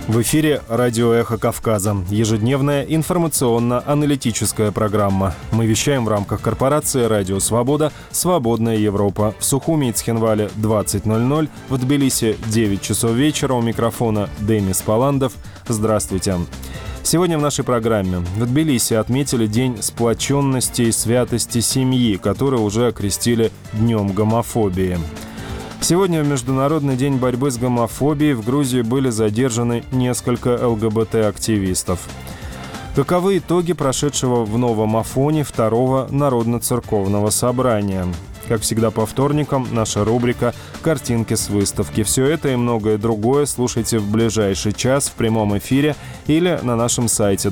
В эфире радио «Эхо Кавказа». Ежедневная информационно-аналитическая программа. Мы вещаем в рамках корпорации «Радио Свобода», «Свободная Европа». В Сухуми и Цхинвале 20:00, в Тбилиси 9 часов вечера. У микрофона Демис Паландов. Здравствуйте. Сегодня в нашей программе в Тбилиси отметили День сплоченности и святости семьи, который уже окрестили Днем гомофобии. Сегодня, в Международный день борьбы с гомофобией, в Грузии были задержаны несколько ЛГБТ-активистов. Каковы итоги прошедшего в Новом Афоне второго Народно-церковного собрания? Как всегда по вторникам, наша рубрика «Картинки с выставки». Все это и многое другое слушайте в ближайший час в прямом эфире или на нашем сайте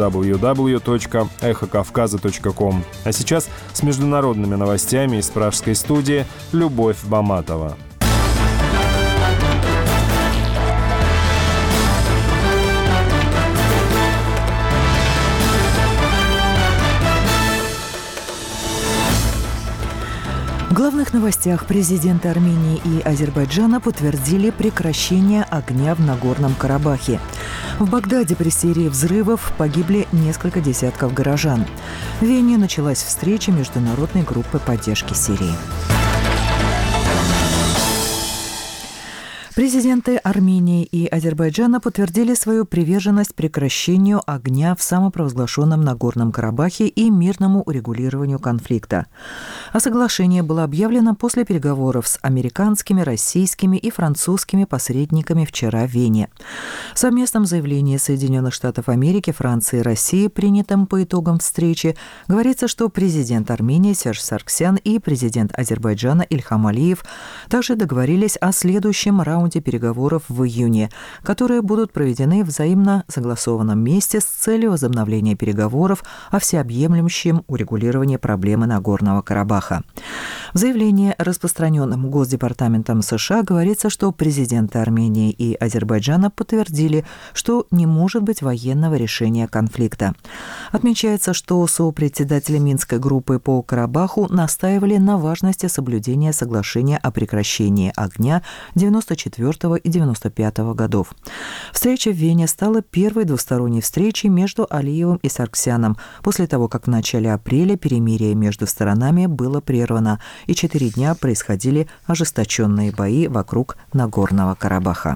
www.эхокавказа.ком. А сейчас с международными новостями из пражской студии Любовь Баматова. В главных новостях президенты Армении и Азербайджана подтвердили прекращение огня в Нагорном Карабахе. В Багдаде при серии взрывов погибли несколько десятков горожан. В Вене началась встреча международной группы поддержки Сирии. Президенты Армении и Азербайджана подтвердили свою приверженность прекращению огня в самопровозглашенном Нагорном Карабахе и мирному урегулированию конфликта. А соглашение было объявлено после переговоров с американскими, российскими и французскими посредниками вчера в Вене. В совместном заявлении Соединенных Штатов Америки, Франции и России, принятом по итогам встречи, говорится, что президент Армении Серж Саргсян и президент Азербайджана Ильхам Алиев также договорились о следующем раунде переговоров в июне, которые будут проведены в взаимно согласованном месте с целью возобновления переговоров о всеобъемлющем урегулировании проблемы Нагорного Карабаха. В заявлении, распространенном Госдепартаментом США, говорится, что президенты Армении и Азербайджана подтвердили, что не может быть военного решения конфликта. Отмечается, что сопредседатели Минской группы по Карабаху настаивали на важности соблюдения соглашения о прекращении огня 1994 и 1995 годов. Встреча в Вене стала первой двусторонней встречей между Алиевым и Саргсяном после того, как в начале апреля перемирие между сторонами было прервано, и 4 дня происходили ожесточенные бои вокруг Нагорного Карабаха.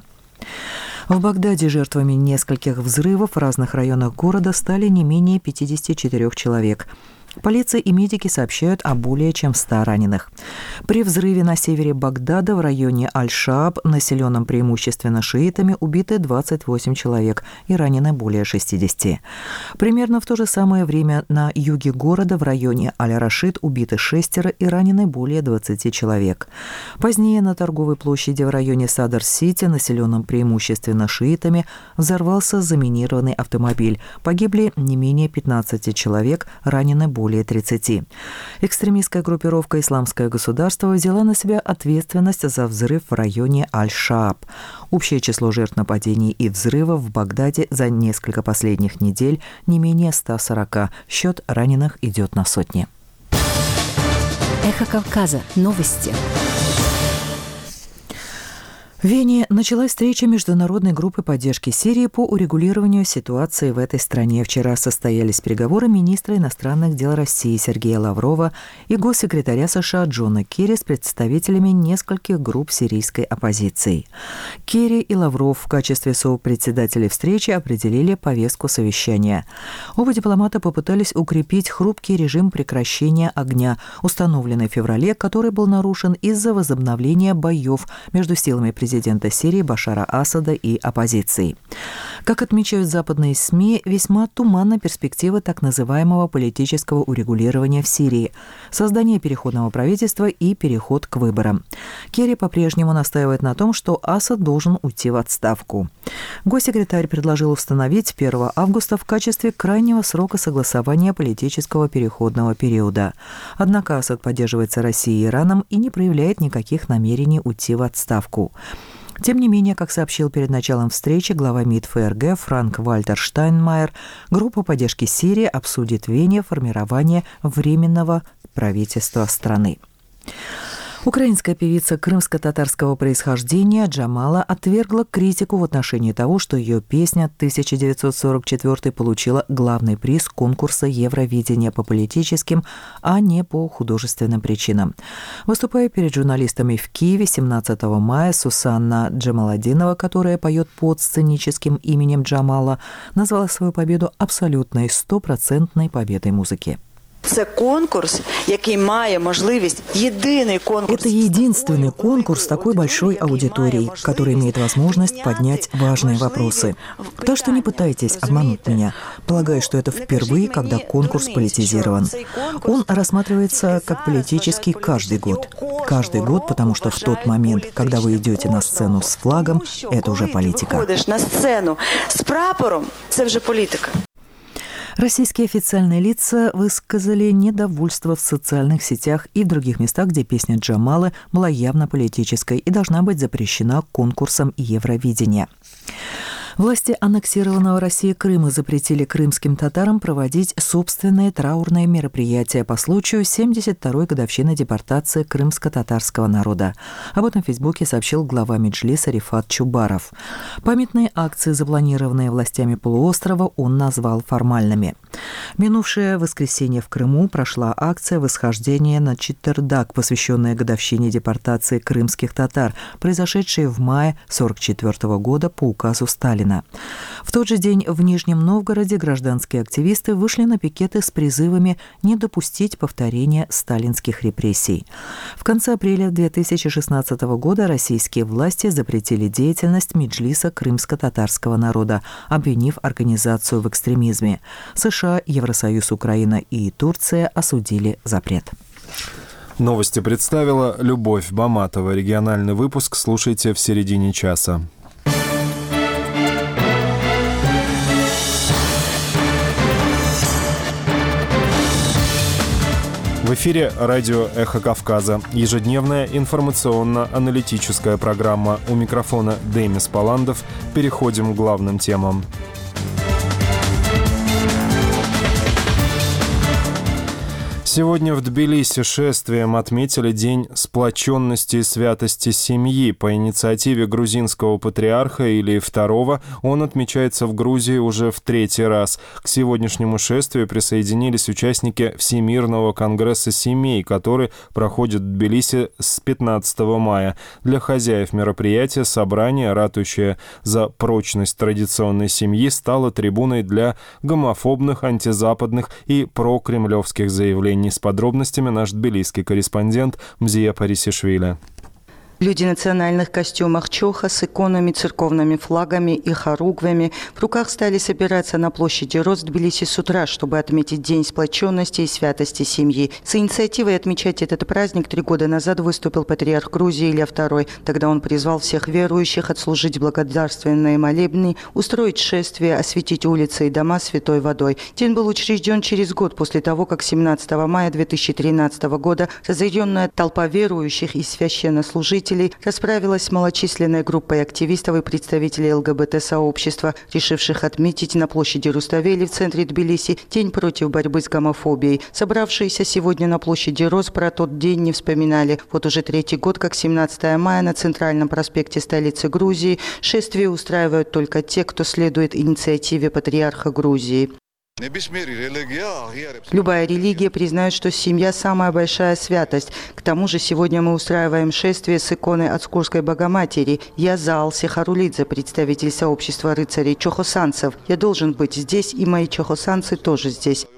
В Багдаде жертвами нескольких взрывов в разных районах города стали не менее 54 человек. Полиция и медики сообщают о более чем 100 раненых. При взрыве на севере Багдада в районе Аль-Шааб, населенном преимущественно шиитами, убиты 28 человек и ранены более 60. Примерно в то же самое время на юге города в районе Аль-Рашид убиты 6 и ранены более 20 человек. Позднее на торговой площади в районе Садар-Сити, населенном преимущественно шиитами, взорвался заминированный автомобиль. Погибли не менее 15 человек, ранены более 30. Экстремистская группировка «Исламское государство» взяла на себя ответственность за взрыв в районе Аль-Шааб. Общее число жертв нападений и взрывов в Багдаде за несколько последних недель не менее 140. Счет раненых идет на сотни. Эхо Кавказа. Новости. В Вене началась встреча международной группы поддержки Сирии по урегулированию ситуации в этой стране. Вчера состоялись переговоры министра иностранных дел России Сергея Лаврова и госсекретаря США Джона Керри с представителями нескольких групп сирийской оппозиции. Керри и Лавров в качестве сопредседателей встречи определили повестку совещания. Оба дипломата попытались укрепить хрупкий режим прекращения огня, установленный в феврале, который был нарушен из-за возобновления боев между силами президента Сирии Башара Асада и оппозицией. Как отмечают западные СМИ, весьма туманна перспектива так называемого политического урегулирования в Сирии, создание переходного правительства и переход к выборам. Керри по-прежнему настаивает на том, что Асад должен уйти в отставку. Госсекретарь предложил установить 1 августа в качестве крайнего срока согласования политического переходного периода. Однако Асад поддерживается Россией и Ираном и не проявляет никаких намерений уйти в отставку. Тем не менее, как сообщил перед началом встречи глава МИД ФРГ Франк-Вальтер Штайнмайер, группа поддержки Сирии обсудит в Вене формирование временного правительства страны. Украинская певица крымско-татарского происхождения Джамала отвергла критику в отношении того, что ее песня 1944 получила главный приз конкурса Евровидения по политическим, а не по художественным причинам. Выступая перед журналистами в Киеве 17 мая, Сусанна Джамаладинова, которая поет под сценическим именем Джамала, назвала свою победу абсолютной, 100% победой музыки. Это единственный конкурс такой большой аудитории, который имеет возможность поднять важные вопросы. Так что не пытайтесь обмануть меня. Полагаю, что это впервые, когда конкурс политизирован. Он рассматривается как политический каждый год. Каждый год, потому что в тот момент, когда вы идете на сцену с флагом, это уже политика. Российские официальные лица высказали недовольство в социальных сетях и в других местах, где песня Джамалы была явно политической и должна быть запрещена конкурсом Евровидения. Власти аннексированного Россией Крыма запретили крымским татарам проводить собственные траурные мероприятия по случаю 72-й годовщины депортации крымско-татарского народа. Об этом в Фейсбуке сообщил глава Меджлиса Рифат Чубаров. Памятные акции, запланированные властями полуострова, он назвал формальными. Минувшее воскресенье в Крыму прошла акция восхождения на Читтырдак, посвященная годовщине депортации крымских татар, произошедшей в мае 1944 года по указу Сталина. В тот же день в Нижнем Новгороде гражданские активисты вышли на пикеты с призывами не допустить повторения сталинских репрессий. В конце апреля 2016 года российские власти запретили деятельность Меджлиса крымско-татарского народа, обвинив организацию в экстремизме. США, Евросоюз, Украина и Турция осудили запрет. Новости представила Любовь Баматова. Региональный выпуск слушайте в середине часа. В эфире радио «Эхо Кавказа». Ежедневная информационно-аналитическая программа. У микрофона Демис Паландов. Переходим к главным темам. Сегодня в Тбилиси шествием отметили День сплоченности и святости семьи. По инициативе грузинского патриарха Илии II он отмечается в Грузии уже в 3-й раз. К сегодняшнему шествию присоединились участники Всемирного конгресса семей, который проходит в Тбилиси с 15 мая. Для хозяев мероприятия собрание, ратующее за прочность традиционной семьи, стало трибуной для гомофобных, антизападных и прокремлевских заявлений. С подробностями наш тбилисский корреспондент Мзия Парисишвили. Люди в национальных костюмах чоха с иконами, церковными флагами и хоругвями в руках стали собираться на площади Роз в Тбилиси с утра, чтобы отметить День сплоченности и святости семьи. С инициативой отмечать этот праздник 3 года назад выступил патриарх Грузии Илия II. Тогда он призвал всех верующих отслужить благодарственные молебны, устроить шествие, осветить улицы и дома святой водой. День был учрежден через год после того, как 17 мая 2013 года разъяренная толпа верующих и священнослужителей расправилась с малочисленной группой активистов и представителей ЛГБТ-сообщества, решивших отметить на площади Руставели в центре Тбилиси День против борьбы с гомофобией. Собравшиеся сегодня на площади Роз про тот день не вспоминали. Вот уже 3-й год, как 17 мая на центральном проспекте столицы Грузии шествие устраивают только те, кто следует инициативе патриарха Грузии. Любая религия признает, что семья – самая большая святость. К тому же сегодня мы устраиваем шествие с иконой Отскурской Богоматери. Я Заал Сехарулидзе, представитель сообщества рыцарей чохосанцев. Я должен быть здесь, и мои чохосанцы тоже здесь.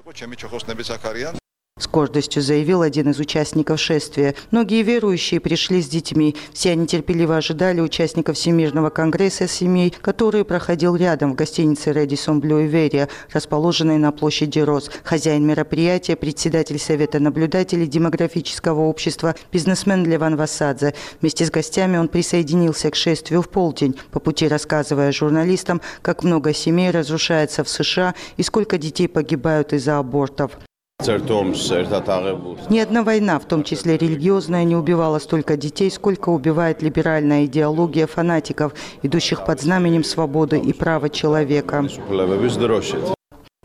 С гордостью заявил один из участников шествия. Многие верующие пришли с детьми. Все они терпеливо ожидали участников Всемирного конгресса семей, который проходил рядом в гостинице «Редисон Блю Иверия», расположенной на площади Роз. Хозяин мероприятия, председатель Совета наблюдателей демографического общества, бизнесмен Леван Васадзе. Вместе с гостями он присоединился к шествию в полдень, по пути рассказывая журналистам, как много семей разрушается в США и сколько детей погибают из-за абортов. Ни одна война, в том числе религиозная, не убивала столько детей, сколько убивает либеральная идеология фанатиков, идущих под знаменем свободы и права человека.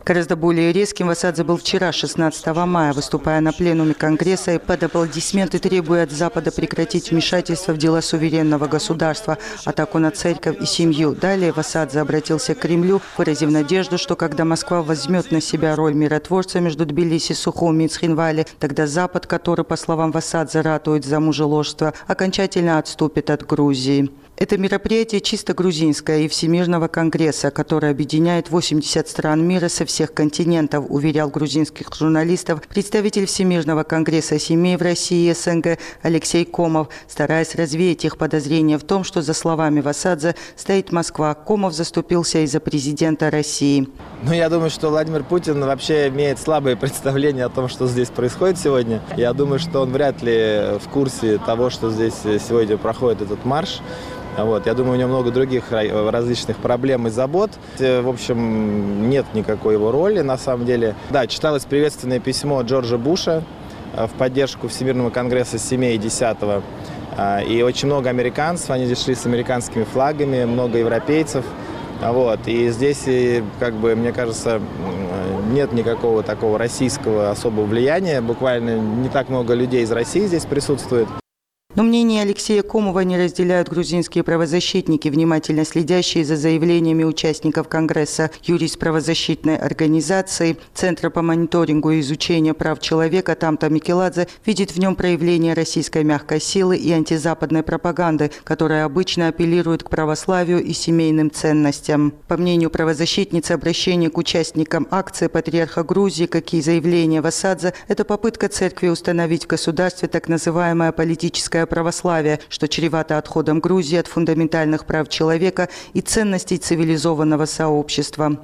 Гораздо более резким Васадзе был вчера, 16 мая, выступая на пленуме Конгресса и под аплодисменты требуя от Запада прекратить вмешательство в дела суверенного государства, атаку на церковь и семью. Далее Васадзе обратился к Кремлю, выразив надежду, что когда Москва возьмет на себя роль миротворца между Тбилиси, Сухуми и Цхинвали, тогда Запад, который, по словам Васадзе, ратует за мужеложство, окончательно отступит от Грузии. Это мероприятие чисто грузинское и Всемирного конгресса, которое объединяет 80 стран мира со всех континентов, уверял грузинских журналистов представитель Всемирного конгресса семей в России и СНГ Алексей Комов, стараясь развеять их подозрения в том, что, за словами Васадзе, стоит Москва. Комов заступился из-за президента России. Я думаю, что Владимир Путин вообще имеет слабое представление о том, что здесь происходит сегодня. Я думаю, что он вряд ли в курсе того, что здесь сегодня проходит этот марш. Я думаю, у него много других различных проблем и забот. В общем, нет никакой его роли на самом деле. Да, читалось приветственное письмо Джорджа Буша в поддержку Всемирного конгресса семей 10-го. И очень много американцев, они здесь шли с американскими флагами, много европейцев. И здесь, мне кажется, нет никакого такого российского особого влияния. Буквально не так много людей из России здесь присутствует. Но мнение Алексея Комова не разделяют грузинские правозащитники, внимательно следящие за заявлениями участников Конгресса. Юрист правозащитной организации Центра по мониторингу и изучению прав человека Тамта Микеладзе видит в нем проявление российской мягкой силы и антизападной пропаганды, которая обычно апеллирует к православию и семейным ценностям. По мнению правозащитницы, обращение к участникам акции патриарха Грузии, как и заявление Васадзе, это попытка церкви установить в государстве так называемое политическое православие, что чревато отходом Грузии от фундаментальных прав человека и ценностей цивилизованного сообщества.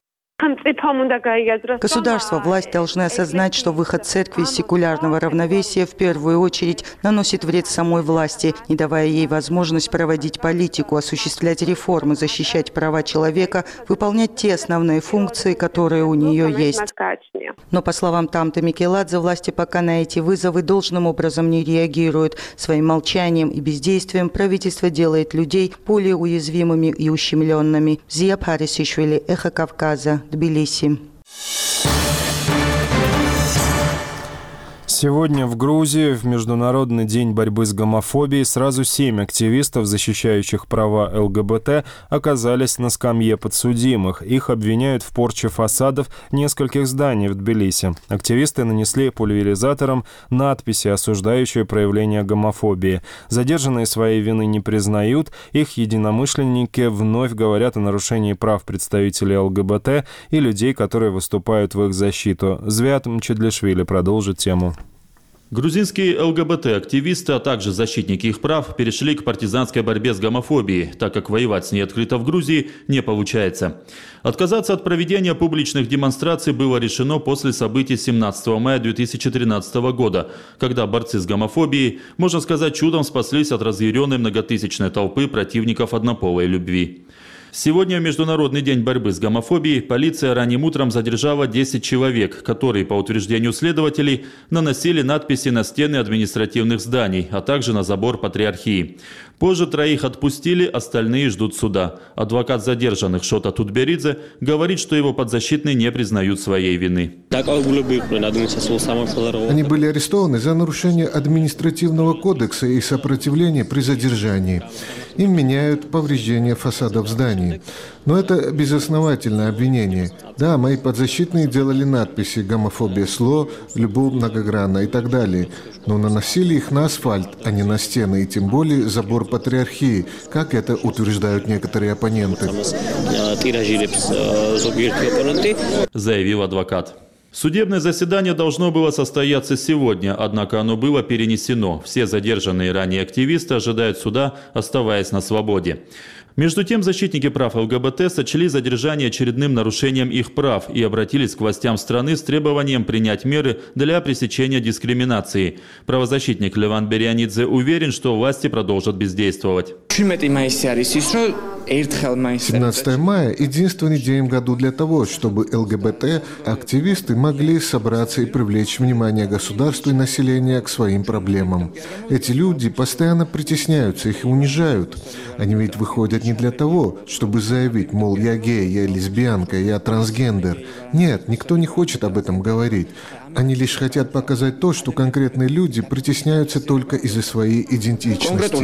Государство, власть должны осознать, что выход церкви из секулярного равновесия в первую очередь наносит вред самой власти, не давая ей возможность проводить политику, осуществлять реформы, защищать права человека, выполнять те основные функции, которые у нее есть. Но, по словам Тамты Микеладзе, власти пока на эти вызовы должным образом не реагируют. Своим молчанием и бездействием правительство делает людей более уязвимыми и ущемленными. Зия Парисишвили, Эхо Кавказа, Тбилиси. Сегодня в Грузии в Международный день борьбы с гомофобией сразу 7 активистов, защищающих права ЛГБТ, оказались на скамье подсудимых. Их обвиняют в порче фасадов нескольких зданий в Тбилиси. Активисты нанесли пульверизатором надписи, осуждающие проявление гомофобии. Задержанные своей вины не признают. Их единомышленники вновь говорят о нарушении прав представителей ЛГБТ и людей, которые выступают в их защиту. Звят Мчедлишвили продолжит тему. Грузинские ЛГБТ-активисты, а также защитники их прав перешли к партизанской борьбе с гомофобией, так как воевать с ней открыто в Грузии не получается. Отказаться от проведения публичных демонстраций было решено после событий 17 мая 2013 года, когда борцы с гомофобией, можно сказать, чудом спаслись от разъяренной многотысячной толпы противников однополой любви. Сегодня, в Международный день борьбы с гомофобией, полиция ранним утром задержала 10 человек, которые, по утверждению следователей, наносили надписи на стены административных зданий, а также на забор патриархии. Позже 3 отпустили, остальные ждут суда. Адвокат задержанных Шота Тутберидзе говорит, что его подзащитные не признают своей вины. Они были арестованы за нарушение административного кодекса и сопротивление при задержании. Им меняют повреждение фасадов зданий. Но это безосновательное обвинение. Да, мои подзащитные делали надписи «гомофобия СЛО», «любовь многогранна» и так далее. Но наносили их на асфальт, а не на стены, и тем более забор патриархии, как это утверждают некоторые оппоненты. Заявил адвокат. Судебное заседание должно было состояться сегодня, однако оно было перенесено. Все задержанные ранее активисты ожидают суда, оставаясь на свободе. Между тем, защитники прав ЛГБТ сочли задержание очередным нарушением их прав и обратились к властям страны с требованием принять меры для пресечения дискриминации. Правозащитник Леван Берианидзе уверен, что власти продолжат бездействовать. 17 мая – единственный день в году для того, чтобы ЛГБТ-активисты могли собраться и привлечь внимание государства и населения к своим проблемам. Эти люди постоянно притесняются, их унижают. Они ведь выходят не для того, чтобы заявить, мол, я гей, я лесбиянка, я трансгендер. Нет, никто не хочет об этом говорить. Они лишь хотят показать то, что конкретные люди притесняются только из-за своей идентичности.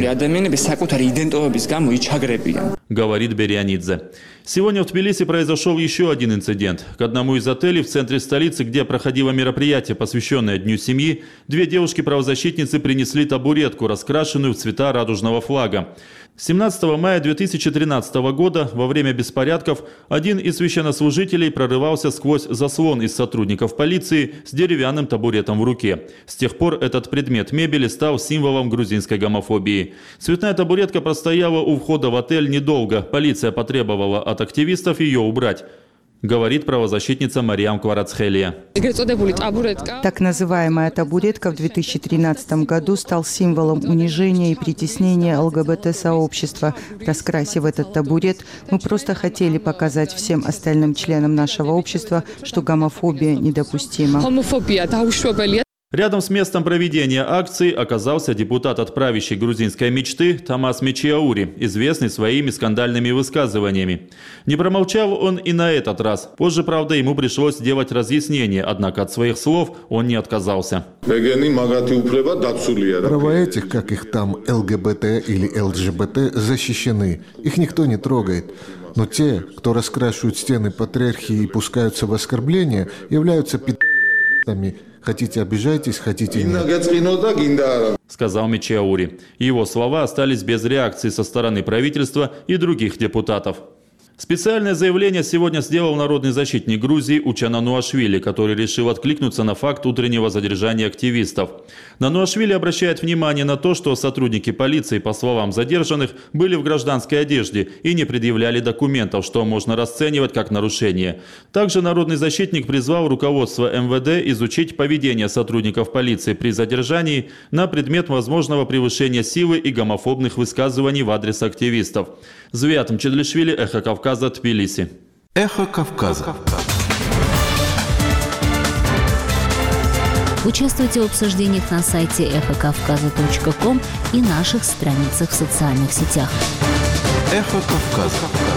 Говорит Берианидзе. Сегодня в Тбилиси произошел еще один инцидент. К одному из отелей в центре столицы, где проходило мероприятие, посвященное Дню семьи, две девушки-правозащитницы принесли табуретку, раскрашенную в цвета радужного флага. 17 мая 2013 года во время беспорядков один из священнослужителей прорывался сквозь заслон из сотрудников полиции с деревянным табуретом в руке. С тех пор этот предмет мебели стал символом грузинской гомофобии. Цветная табуретка простояла у входа в отель недолго. Полиция потребовала от активистов ее убрать. Говорит правозащитница Мариам Кварацхелия. Так называемая табуретка в 2013 году стал символом унижения и притеснения ЛГБТ-сообщества. Раскрасив этот табурет, мы просто хотели показать всем остальным членам нашего общества, что гомофобия недопустима. Рядом с местом проведения акции оказался депутат от правящей грузинской мечты Тамас Мечиаури, известный своими скандальными высказываниями. Не промолчал он и на этот раз. Позже, правда, ему пришлось делать разъяснение, однако от своих слов он не отказался. Права этих, как их там, ЛГБТ или ЛГБТ, защищены. Их никто не трогает. Но те, кто раскрашивают стены патриархии и пускаются в оскорбления, являются пи***ами. Хотите обижайтесь, хотите нет. Сказал Мечиаури. Его слова остались без реакции со стороны правительства и других депутатов. Специальное заявление сегодня сделал народный защитник Грузии Учан Нануашвили, который решил откликнуться на факт утреннего задержания активистов. Нануашвили обращает внимание на то, что сотрудники полиции, по словам задержанных, были в гражданской одежде и не предъявляли документов, что можно расценивать как нарушение. Также народный защитник призвал руководство МВД изучить поведение сотрудников полиции при задержании на предмет возможного превышения силы и гомофобных высказываний в адрес активистов. Звиат Мчедлишвили, Эхо Кавказа, Тбилиси. Эхо Кавказа. Участвуйте в обсуждениях на сайте эхокавказа.ком и наших страницах в социальных сетях. Эхо Кавказа.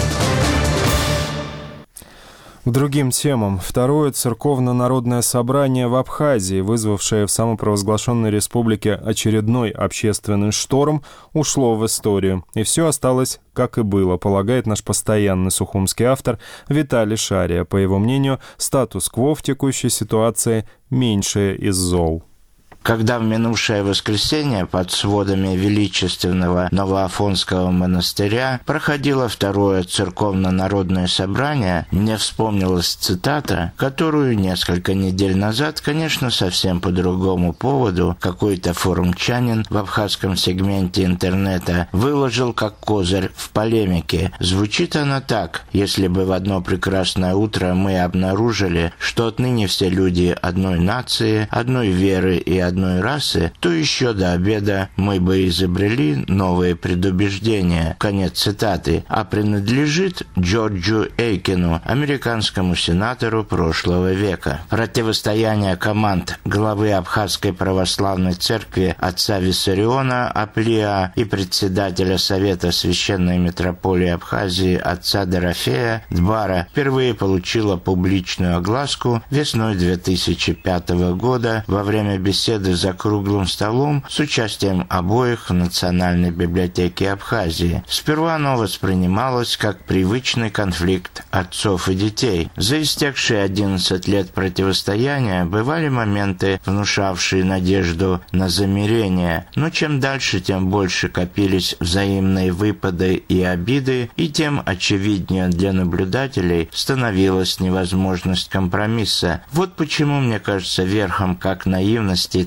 К другим темам. Второе церковно-народное собрание в Абхазии, вызвавшее в самопровозглашенной республике очередной общественный шторм, ушло в историю. И все осталось, как и было, полагает наш постоянный сухумский автор Виталий Шария. По его мнению, статус-кво в текущей ситуации меньшее из зол. Когда в минувшее воскресенье под сводами величественного Новоафонского монастыря проходило второе церковно-народное собрание, мне вспомнилась цитата, которую несколько недель назад, конечно, совсем по другому поводу, какой-то форумчанин в абхазском сегменте интернета выложил как козырь в полемике. Звучит она так: если бы в одно прекрасное утро мы обнаружили, что отныне все люди одной нации, одной веры и одной расы, то еще до обеда мы бы изобрели новые предубеждения. Конец цитаты. А принадлежит Джорджу Эйкину, американскому сенатору прошлого века. Противостояние команд главы Абхазской православной церкви отца Виссариона Аплия и председателя Совета Священной Митрополии Абхазии отца Дорофея Дбара впервые получило публичную огласку весной 2005 года во время беседы за круглым столом с участием обоих в Национальной библиотеке Абхазии. Сперва оно воспринималось как привычный конфликт отцов и детей. За истекшие 11 лет противостояния бывали моменты, внушавшие надежду на замирение, но чем дальше, тем больше копились взаимные выпады и обиды, и тем очевиднее для наблюдателей становилась невозможность компромисса. Вот почему, мне кажется, верхом как наивности,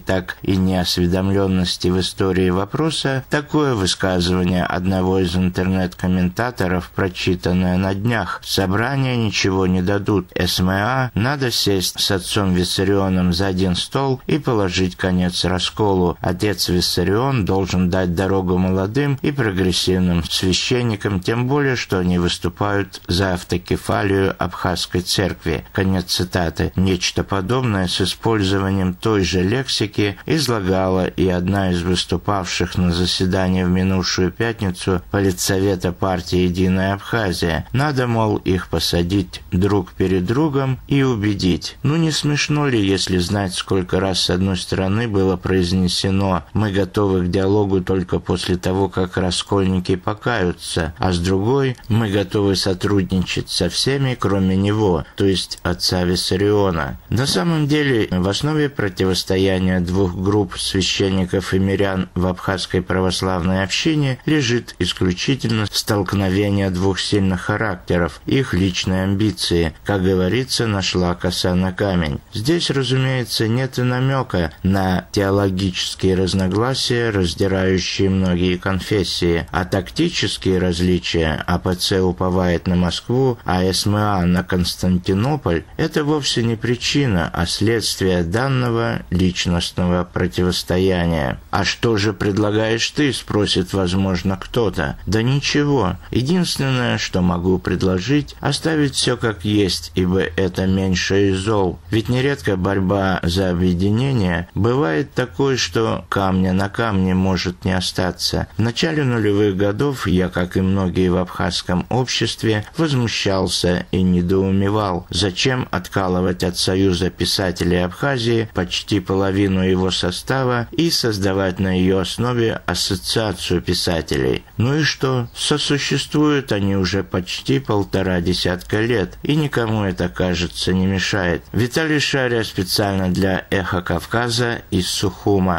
так и неосведомленности в истории вопроса, такое высказывание одного из интернет-комментаторов, прочитанное на днях: «Собрания ничего не дадут. СМА надо сесть с отцом Виссарионом за один стол и положить конец расколу. Отец Виссарион должен дать дорогу молодым и прогрессивным священникам, тем более, что они выступают за автокефалию Абхазской церкви». Конец цитаты. Нечто подобное с использованием той же лексики излагала и одна из выступавших на заседании в минувшую пятницу политсовета партии «Единая Абхазия». Надо, мол, их посадить друг перед другом и убедить. Ну не смешно ли, если знать, сколько раз с одной стороны было произнесено «мы готовы к диалогу только после того, как раскольники покаются», а с другой «мы готовы сотрудничать со всеми, кроме него», то есть отца Виссариона. На самом деле, в основе противостояния двух групп священников и мирян в абхазской православной общине лежит исключительно столкновение двух сильных характеров, их личные амбиции. Как говорится, нашла коса на камень. Здесь, разумеется, нет и намека на теологические разногласия, раздирающие многие конфессии, а тактические различия — АПЦ уповает на Москву, а СМА на Константинополь — это вовсе не причина, а следствие данного личностного противостояния. «А что же предлагаешь ты?» — спросит, возможно, кто-то. Да ничего. Единственное, что могу предложить — оставить все как есть, ибо это меньше из зол. Ведь нередко борьба за объединение бывает такой, что камня на камне может не остаться. В начале нулевых годов я, как и многие в абхазском обществе, возмущался и недоумевал, зачем откалывать от Союза писателей Абхазии почти половину его состава и создавать на ее основе ассоциацию писателей. Ну и что? Сосуществуют они уже почти 1,5 десятка лет, и никому это, кажется, не мешает. Виталий Шария специально для «Эхо Кавказа» из Сухума.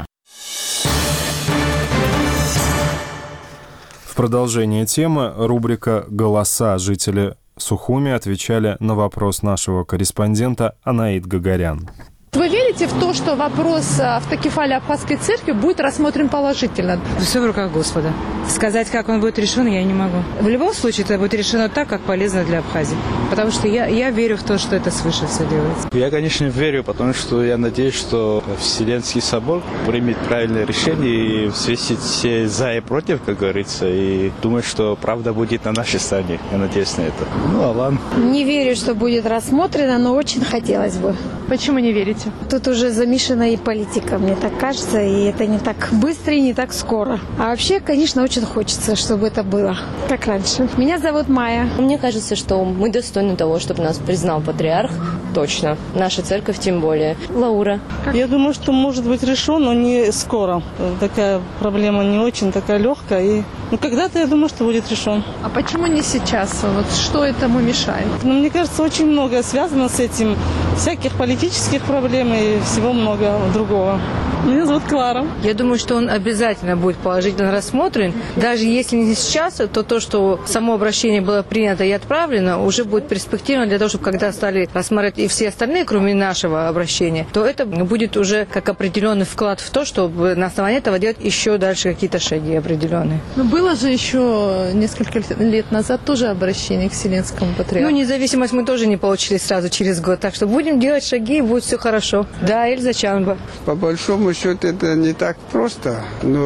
В продолжение темы рубрика «Голоса». Жители Сухуми отвечали на вопрос нашего корреспондента Анаид Гагарян. Вы верите в то, что вопрос автокефалии Абхазской церкви будет рассмотрен положительно? Все в руках Господа. Сказать, как он будет решен, я не могу. В любом случае, это будет решено так, как полезно для Абхазии. Потому что я верю в то, что это свыше все делается. Я, конечно, верю, потому что я надеюсь, что Вселенский собор примет правильное решение и взвесит все за и против, как говорится, и думаю, что правда будет на нашей стороне. Я надеюсь на это. Ну, Алан. Не верю, что будет рассмотрено, но очень хотелось бы. Почему не верите? Тут уже замешана и политика, мне так кажется, и это не так быстро и не так скоро. А вообще, конечно, очень хочется, чтобы это было как раньше. Меня зовут Майя. Мне кажется, что мы достойны того, чтобы нас признал патриарх. Точно. Наша церковь тем более. Лаура. Я думаю, что может быть решен, но не скоро. Такая проблема не очень такая легкая. И когда-то я думаю, что будет решен. А почему не сейчас? Вот что этому мешает? Мне кажется, очень многое связано с этим. Всяких политических проблем и всего много другого. Меня зовут Клара. Я думаю, что он обязательно будет положительно рассмотрен. Даже если не сейчас, то, что само обращение было принято и отправлено, уже будет перспективно для того, чтобы когда стали рассматривать и все остальные, кроме нашего обращения, то это будет уже как определенный вклад в то, чтобы на основании этого делать еще дальше какие-то шаги определенные. Но было же еще несколько лет назад тоже обращение к Вселенскому патриарху. Ну, независимость мы тоже не получили сразу через год, так что будем делать шаги, и будет все хорошо. Да, Эльза Чанба. По большому счету это не так просто,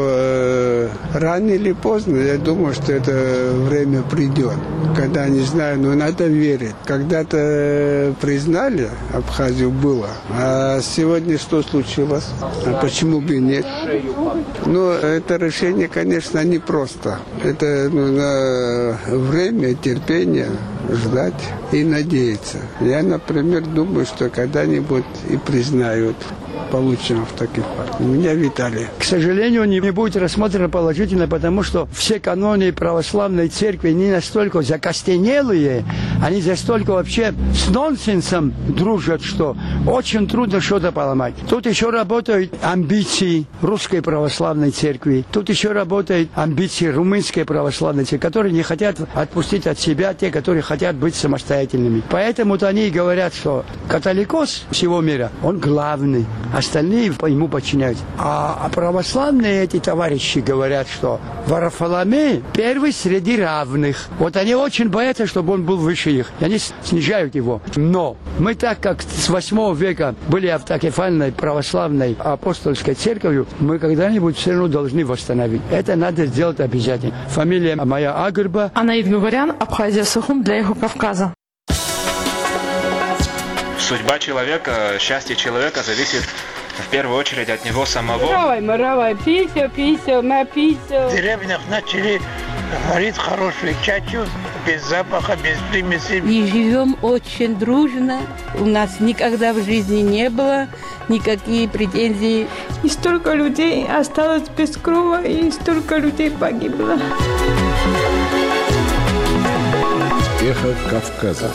но рано или поздно, я думаю, что это время придет. Когда, не знаю, но надо верить. Когда-то признали, Абхазию было, а сегодня что случилось? А почему бы и нет? Ну, это решение, конечно, непросто. Это нужно время, терпение, ждать и надеяться. Я, например, думаю, что когда-нибудь и признают полученных таких партий. Меня Виталий. К сожалению, не будет рассмотрено положительно, потому что все каноны православной церкви не настолько закостенелые, они настолько вообще с нонсенсом дружат, что очень трудно что-то поломать. Тут еще работают амбиции русской православной церкви, тут еще работают амбиции румынской православной церкви, которые не хотят отпустить от себя те, которые хотят хотят быть самостоятельными. Поэтому-то они и говорят, что католикос всего мира, он главный, остальные ему подчиняются. А православные эти товарищи говорят, что Варфоломей первый среди равных. Вот они очень боятся, чтобы он был выше их. И они снижают его. Но мы так как с 8 века были автокефальной православной апостольской церковью, мы когда-нибудь все равно должны восстановить. Это надо сделать обязательно. Фамилия моя Агырба. Анна Евгеевна, Абхазия, Сухум для Эхо-Кавказа. Судьба человека, счастье человека зависит в первую очередь от него самого. Маравай, пися, мы пися. В деревнях начали варить хороший чай, без запаха, без примесей. И живем очень дружно. У нас никогда в жизни не было никакие претензий. И столько людей осталось без крова, и столько людей погибло. Эхо Кавказа.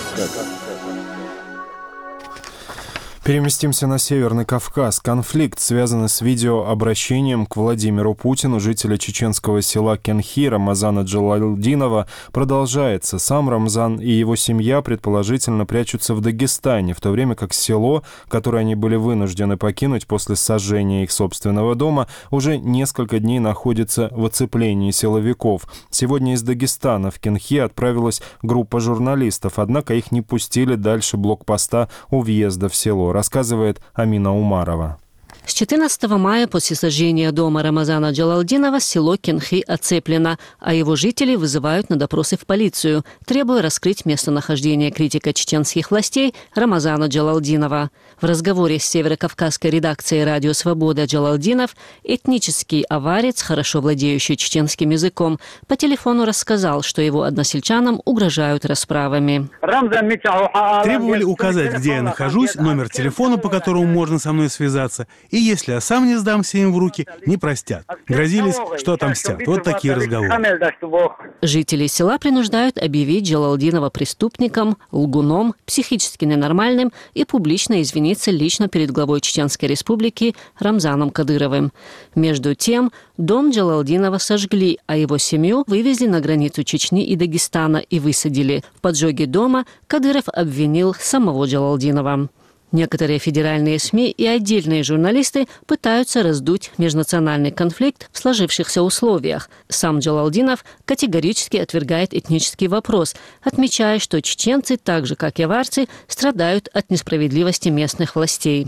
Переместимся на Северный Кавказ. Конфликт, связанный с видеообращением к Владимиру Путину жителя чеченского села Кенхи Рамазана Джалалдинова, продолжается. Сам Рамзан и его семья предположительно прячутся в Дагестане, в то время как село, которое они были вынуждены покинуть после сожжения их собственного дома, уже несколько дней находится в оцеплении силовиков. Сегодня из Дагестана в Кенхи отправилась группа журналистов, однако их не пустили дальше блокпоста у въезда в село, рассказывает Амина Умарова. С 14 мая после сожжения дома Рамазана Джалалдинова село Кенхи оцеплено, а его жители вызывают на допросы в полицию, требуя раскрыть местонахождение критика чеченских властей Рамазана Джалалдинова. В разговоре с северокавказской редакцией «Радио Свобода» Джалалдинов, этнический аварец, хорошо владеющий чеченским языком, по телефону рассказал, что его односельчанам угрожают расправами. Требовали указать, где я нахожусь, номер телефона, по которому можно со мной связаться, и если я сам не сдамся им в руки, не простят. Грозились, что отомстят. Вот такие разговоры. Жители села принуждают объявить Джалалдинова преступником, лгуном, психически ненормальным и публично извиниться лично перед главой Чеченской Республики Рамзаном Кадыровым. Между тем, дом Джалалдинова сожгли, а его семью вывезли на границу Чечни и Дагестана и высадили. В поджоге дома Кадыров обвинил самого Джалалдинова. Некоторые федеральные СМИ и отдельные журналисты пытаются раздуть межнациональный конфликт в сложившихся условиях. Сам Джалалдинов категорически отвергает этнический вопрос, отмечая, что чеченцы, так же как и аварцы, страдают от несправедливости местных властей.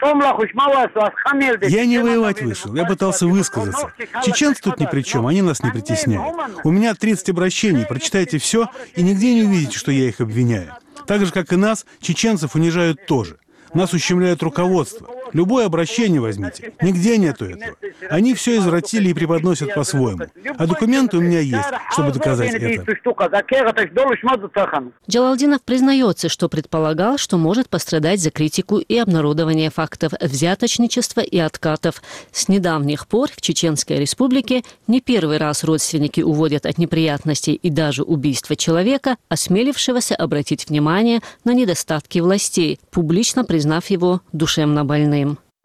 Я не воевать вышел, я пытался высказаться. Чеченцы тут ни при чем, они нас не притесняют. У меня 30 обращений, прочитайте все, и нигде не увидите, что я их обвиняю. Так же, как и нас, чеченцев унижают тоже. Нас ущемляет руководство. Любое обращение возьмите. Нигде нету этого. Они все извратили и преподносят по-своему. А документы у меня есть, чтобы доказать это. Джалалдинов признается, что предполагал, что может пострадать за критику и обнародование фактов взяточничества и откатов. С недавних пор в Чеченской Республике не первый раз родственники уводят от неприятностей и даже убийства человека, осмелившегося обратить внимание на недостатки властей, публично признав его душевно больным.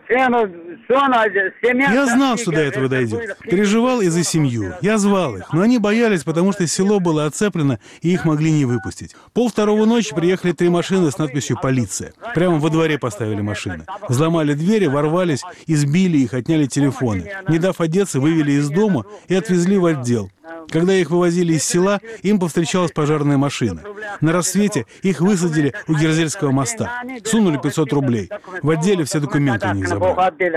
Я знал, что до этого дойдет. Переживал и за семью. Я звал их, но они боялись, потому что село было оцеплено, и их могли не выпустить. 1:30 ночи приехали 3 машины с надписью «Полиция». Прямо во дворе поставили машины. Взломали двери, ворвались, избили их, отняли телефоны. Не дав одеться, вывели из дома и отвезли в отдел. Когда их вывозили из села, им повстречалась пожарная машина. На рассвете их высадили у Герзельского моста. Сунули 500 рублей. В отделе все документы у них забрали.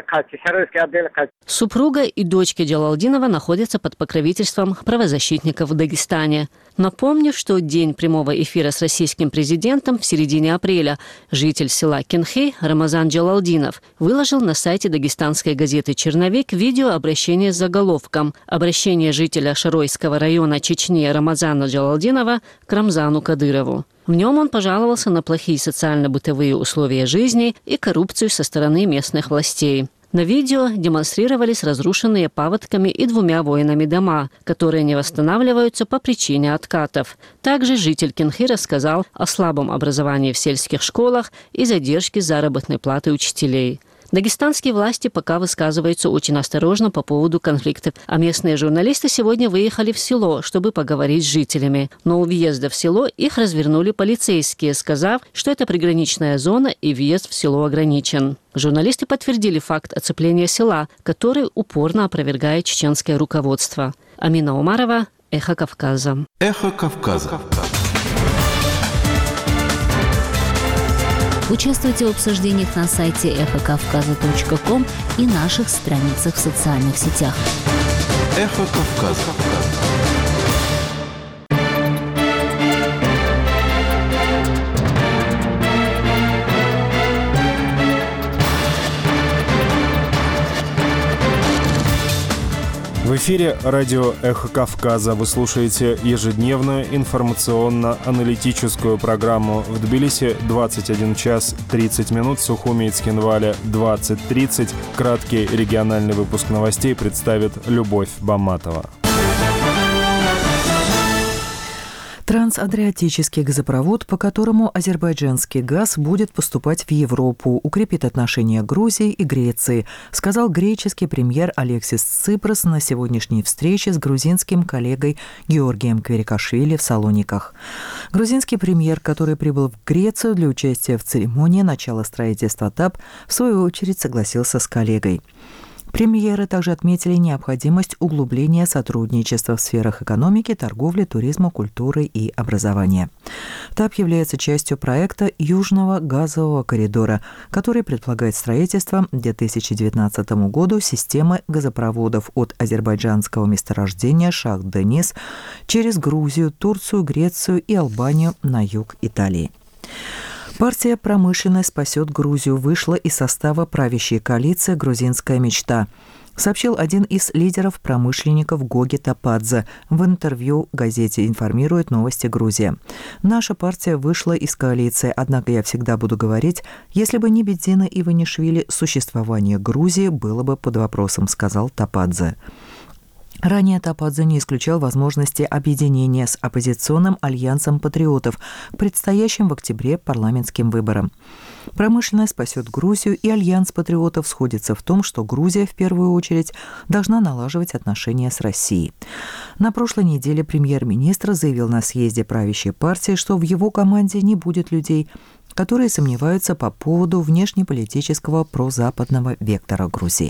Супруга и дочки Джалалдинова находятся под покровительством правозащитников в Дагестане. Напомню, что день прямого эфира с российским президентом в середине апреля житель села Кенхи Рамазан Джалалдинов выложил на сайте дагестанской газеты «Черновик» видеообращение с заголовком «Обращение жителя Шаройского района Чечни Рамазана Джалалдинова к Рамзану Кадырову». В нем он пожаловался на плохие социально-бытовые условия жизни и коррупцию со стороны местных властей. На видео демонстрировались разрушенные паводками и 2 войнами дома, которые не восстанавливаются по причине откатов. Также житель Кенхи рассказал о слабом образовании в сельских школах и задержке заработной платы учителей. Дагестанские власти пока высказываются очень осторожно по поводу конфликтов, а местные журналисты сегодня выехали в село, чтобы поговорить с жителями. Но у въезда в село их развернули полицейские, сказав, что это приграничная зона и въезд в село ограничен. Журналисты подтвердили факт оцепления села, который упорно опровергает чеченское руководство. Амина Умарова, Эхо Кавказа. Эхо Кавказа. Участвуйте в обсуждениях на сайте эхокавказа.ком и наших страницах в социальных сетях. Эхо Кавказа. В эфире радио «Эхо Кавказа». Вы слушаете ежедневную информационно-аналитическую программу в Тбилиси 21 час 30 минут, в Сухуми и Цхинвале 20:30. Краткий региональный выпуск новостей представит Любовь Баматова. Трансадриатический газопровод, по которому азербайджанский газ будет поступать в Европу, укрепит отношения Грузии и Греции, сказал греческий премьер Алексис Ципрос на сегодняшней встрече с грузинским коллегой Георгием Кверикашвили в Салониках. Грузинский премьер, который прибыл в Грецию для участия в церемонии начала строительства ТАП, в свою очередь согласился с коллегой. Премьеры также отметили необходимость углубления сотрудничества в сферах экономики, торговли, туризма, культуры и образования. ТАП является частью проекта Южного газового коридора, который предполагает строительство к 2019 году системы газопроводов от азербайджанского месторождения Шах-Денис через Грузию, Турцию, Грецию и Албанию на юг Италии. Партия «Промышленность спасет Грузию» вышла из состава правящей коалиции «Грузинская мечта», сообщил один из лидеров-промышленников Гоги Топадзе в интервью газете «Информирует новости Грузия». «Наша партия вышла из коалиции, однако я всегда буду говорить, если бы не Бедзина Иванишвили, существование Грузии было бы под вопросом», сказал Топадзе. Ранее Топадзе не исключал возможности объединения с оппозиционным альянсом патриотов к предстоящим в октябре парламентским выборам. «Промышленность спасет Грузию» и альянс патриотов сходится в том, что Грузия в первую очередь должна налаживать отношения с Россией. На прошлой неделе премьер-министр заявил на съезде правящей партии, что в его команде не будет людей, которые сомневаются по поводу внешнеполитического прозападного вектора Грузии.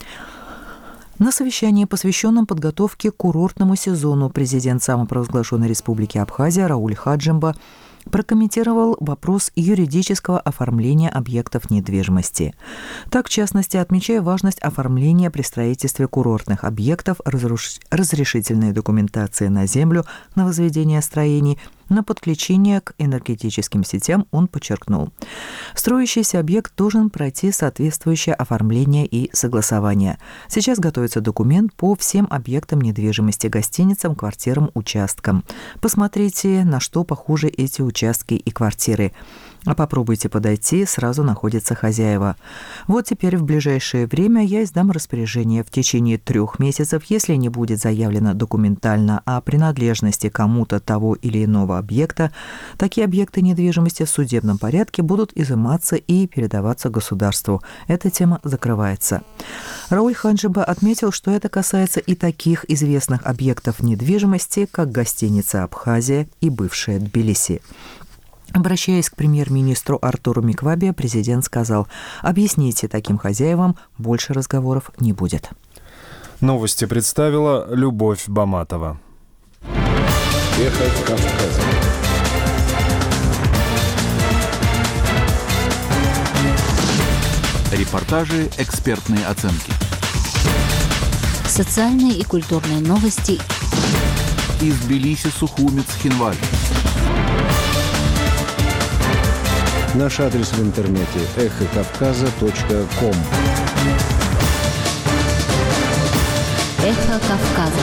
На совещании, посвященном подготовке к курортному сезону, президент самопровозглашенной республики Абхазия Рауль Хаджимба прокомментировал вопрос юридического оформления объектов недвижимости. Так, в частности, отмечая важность оформления при строительстве курортных объектов разрешительной документации на землю, на возведение строений, на подключение к энергетическим сетям, он подчеркнул: строящийся объект должен пройти соответствующее оформление и согласование. Сейчас готовится документ по всем объектам недвижимости, гостиницам, квартирам, участкам. Посмотрите, на что похожи эти участки и квартиры. А попробуйте подойти, сразу находятся хозяева. Вот теперь в ближайшее время я издам распоряжение в течение 3 месяцев, если не будет заявлено документально о принадлежности кому-то того или иного объекта, такие объекты недвижимости в судебном порядке будут изыматься и передаваться государству. Эта тема закрывается. Рауль Хаджимба отметил, что это касается и таких известных объектов недвижимости, как гостиница «Абхазия» и бывшая Тбилиси. Обращаясь к премьер-министру Артуру Миквабе, президент сказал: «Объясните таким хозяевам, больше разговоров не будет». Новости представила Любовь Баматова. Эхо Кавказа. Репортажи, экспертные оценки. Социальные и культурные новости. Из Тбилиси, Сухуми, Цхинваль. Наш адрес в интернете эхокавказа.ком. Эхо Кавказа.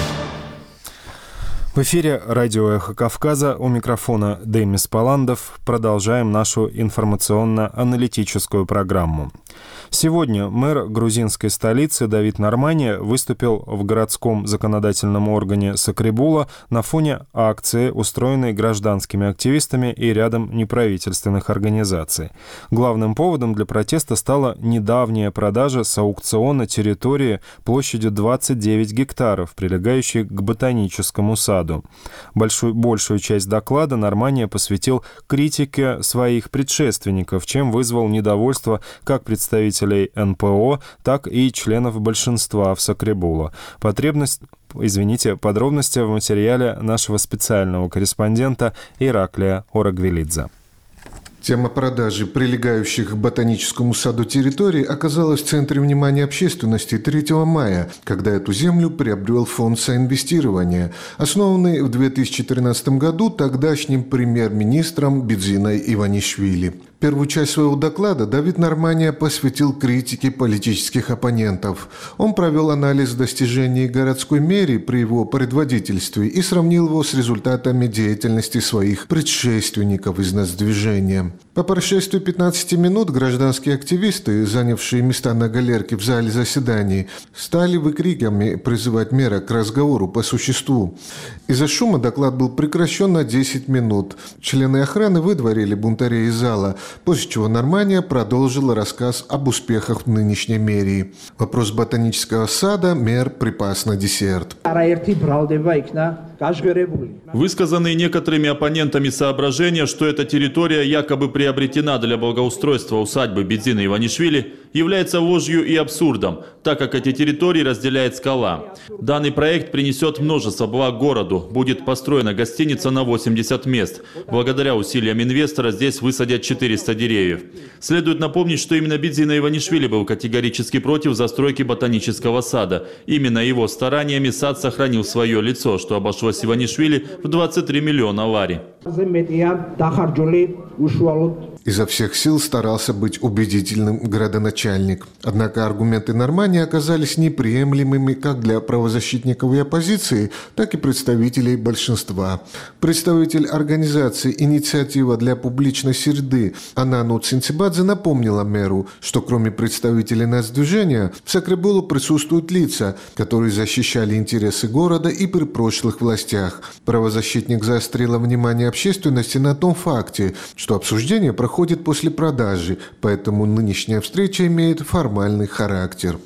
В эфире радио «Эхо Кавказа», у микрофона Демис Паландов. Продолжаем нашу информационно-аналитическую программу. Сегодня мэр грузинской столицы Давид Нормания выступил в городском законодательном органе Сакребула на фоне акции, устроенной гражданскими активистами и рядом неправительственных организаций. Главным поводом для протеста стала недавняя продажа с аукциона территории площадью 29 гектаров, прилегающей к ботаническому саду. Большую часть доклада Нормания посвятил критике своих предшественников, чем вызвал недовольство как представителей НПО, так и членов большинства в Сакребула. Подробности в материале нашего специального корреспондента Ираклия Орагвелидзе. Тема продажи прилегающих к ботаническому саду территорий оказалась в центре внимания общественности 3 мая, когда эту землю приобрел фонд соинвестирования, основанный в 2013 году тогдашним премьер-министром Бидзиной Иванишвили. Первую часть своего доклада Давид Нормания посвятил критике политических оппонентов. Он провел анализ достижений городской мэрии при его предводительстве и сравнил его с результатами деятельности своих предшественников из нацдвижения. По прошествии 15 минут гражданские активисты, занявшие места на галерке в зале заседаний, стали выкриками призывать мэра к разговору по существу. Из-за шума доклад был прекращен на 10 минут. Члены охраны выдворили бунтарей из зала, после чего Нормания продолжил рассказ об успехах в нынешней мэрии. Вопрос ботанического сада мэр припас на десерт. Высказанные некоторыми оппонентами соображения, что эта территория якобы приобретена для благоустройства усадьбы Бидзины Иванишвили, является ложью и абсурдом, так как эти территории разделяет скала. Данный проект принесет множество благ городу. Будет построена гостиница на 80 мест. Благодаря усилиям инвестора здесь высадят 400 деревьев. Следует напомнить, что именно Бидзина Иванишвили был категорически против застройки ботанического сада. Именно его стараниями сад сохранил свое лицо, что обошлось Иванишвили в 23 миллиона лари. Изо всех сил старался быть убедительным градоначальник. Однако аргументы Нормании оказались неприемлемыми как для правозащитников и оппозиции, так и представителей большинства. Представитель организации «Инициатива для публичной среды» Анану Цинцибадзе напомнила мэру, что кроме представителей нацдвижения в Сакребулу присутствуют лица, которые защищали интересы города и при прошлых властях. Правозащитник заострила внимание общественности на том факте, что обсуждение проходит после продажи, поэтому нынешняя встреча имеет формальный характер.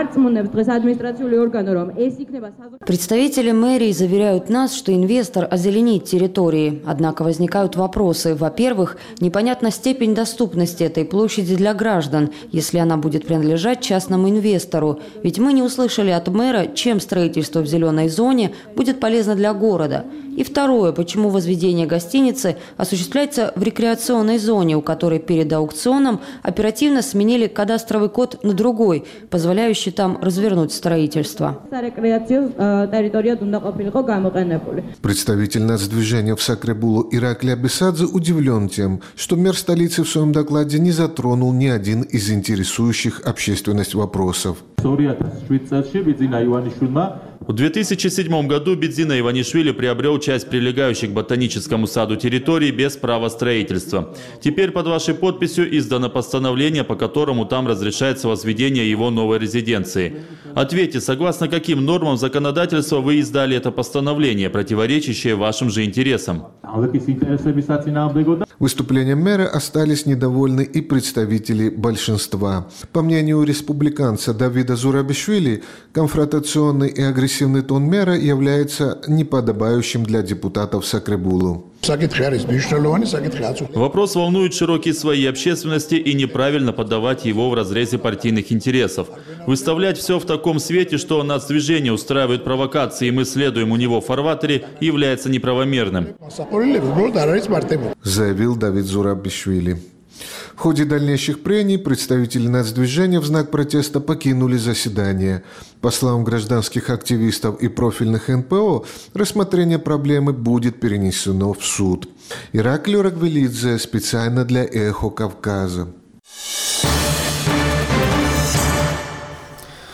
Представители мэрии заверяют нас, что инвестор озеленит территории. Однако возникают вопросы. Во-первых, непонятна степень доступности этой площади для граждан, если она будет принадлежать частному инвестору. Ведь мы не услышали от мэра, чем строительство в зеленой зоне будет полезно для города. И второе, почему возведение гостиницы осуществляется в рекреационной зоне, у которой перед аукционом оперативно сменили кадастровый код на другой, позволяющий там развернуть строительство. Представитель нацдвижения в Сакребулу Ираклий Абисадзе удивлен тем, что мэр столицы в своем докладе не затронул ни один из интересующих общественность вопросов. В 2007 году Бидзина Иванишвили приобрел часть прилегающей к ботаническому саду территории без права строительства. Теперь под вашей подписью издано постановление, по которому там разрешается возведение его новой резиденции. Ответьте, согласно каким нормам законодательства вы издали это постановление, противоречащее вашим же интересам? Выступлением мэра остались недовольны и представители большинства. По мнению республиканца Давида Зурабишвили, конфронтационный и агрессивный тон мэра является неподобающим для депутатов Сакребулу. Вопрос волнует широкие слои общественности и неправильно подавать его в разрезе партийных интересов. Выставлять все в таком свете, что нацдвижение устраивает провокации и мы следуем у него в фарватере, является неправомерным, заявил Давид Зурабишвили. В ходе дальнейших прений представители нацдвижения в знак протеста покинули заседание. По словам гражданских активистов и профильных НПО, рассмотрение проблемы будет перенесено в суд. Ираклий Орагвелидзе специально для «Эхо Кавказа».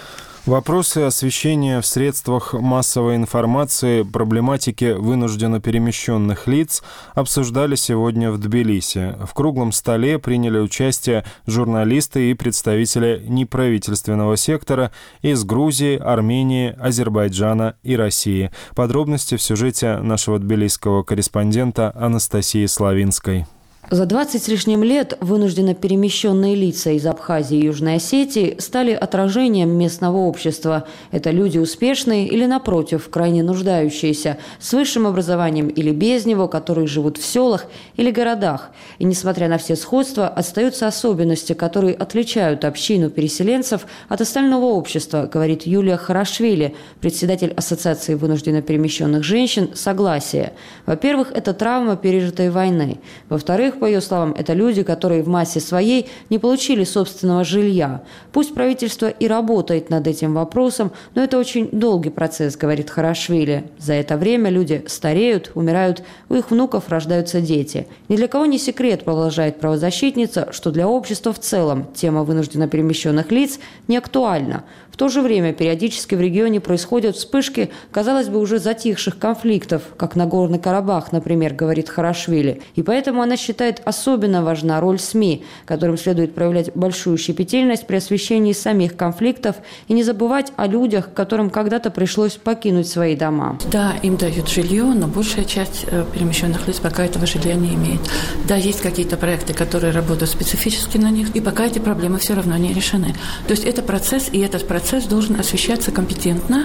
Вопросы освещения в средствах массовой информации проблематики вынужденно перемещенных лиц обсуждали сегодня в Тбилиси. В круглом столе приняли участие журналисты и представители неправительственного сектора из Грузии, Армении, Азербайджана и России. Подробности в сюжете нашего тбилисского корреспондента Анастасии Славинской. За 20 с лишним лет вынужденно перемещенные лица из Абхазии и Южной Осетии стали отражением местного общества. Это люди успешные или, напротив, крайне нуждающиеся, с высшим образованием или без него, которые живут в селах или городах. И, несмотря на все сходства, остаются особенности, которые отличают общину переселенцев от остального общества, говорит Юлия Харашвили, председатель Ассоциации вынужденно перемещенных женщин «Согласие». Во-первых, это травма пережитой войны. Во-вторых, по ее словам, это люди, которые в массе своей не получили собственного жилья. Пусть правительство и работает над этим вопросом, но это очень долгий процесс, говорит Харашвили. За это время люди стареют, умирают, у их внуков рождаются дети. Ни для кого не секрет, продолжает правозащитница, что для общества в целом тема вынужденно перемещенных лиц не актуальна. В то же время периодически в регионе происходят вспышки, казалось бы, уже затихших конфликтов, как Нагорный Карабах, например, говорит Харашвили. И поэтому она считает, особенно важна роль СМИ, которым следует проявлять большую щепетильность при освещении самих конфликтов и не забывать о людях, которым когда-то пришлось покинуть свои дома. Да, им дают жилье, но большая часть перемещенных лиц пока этого жилья не имеет. Да, есть какие-то проекты, которые работают специфически на них, и пока эти проблемы все равно не решены. То есть это процесс, и этот процесс должен освещаться компетентно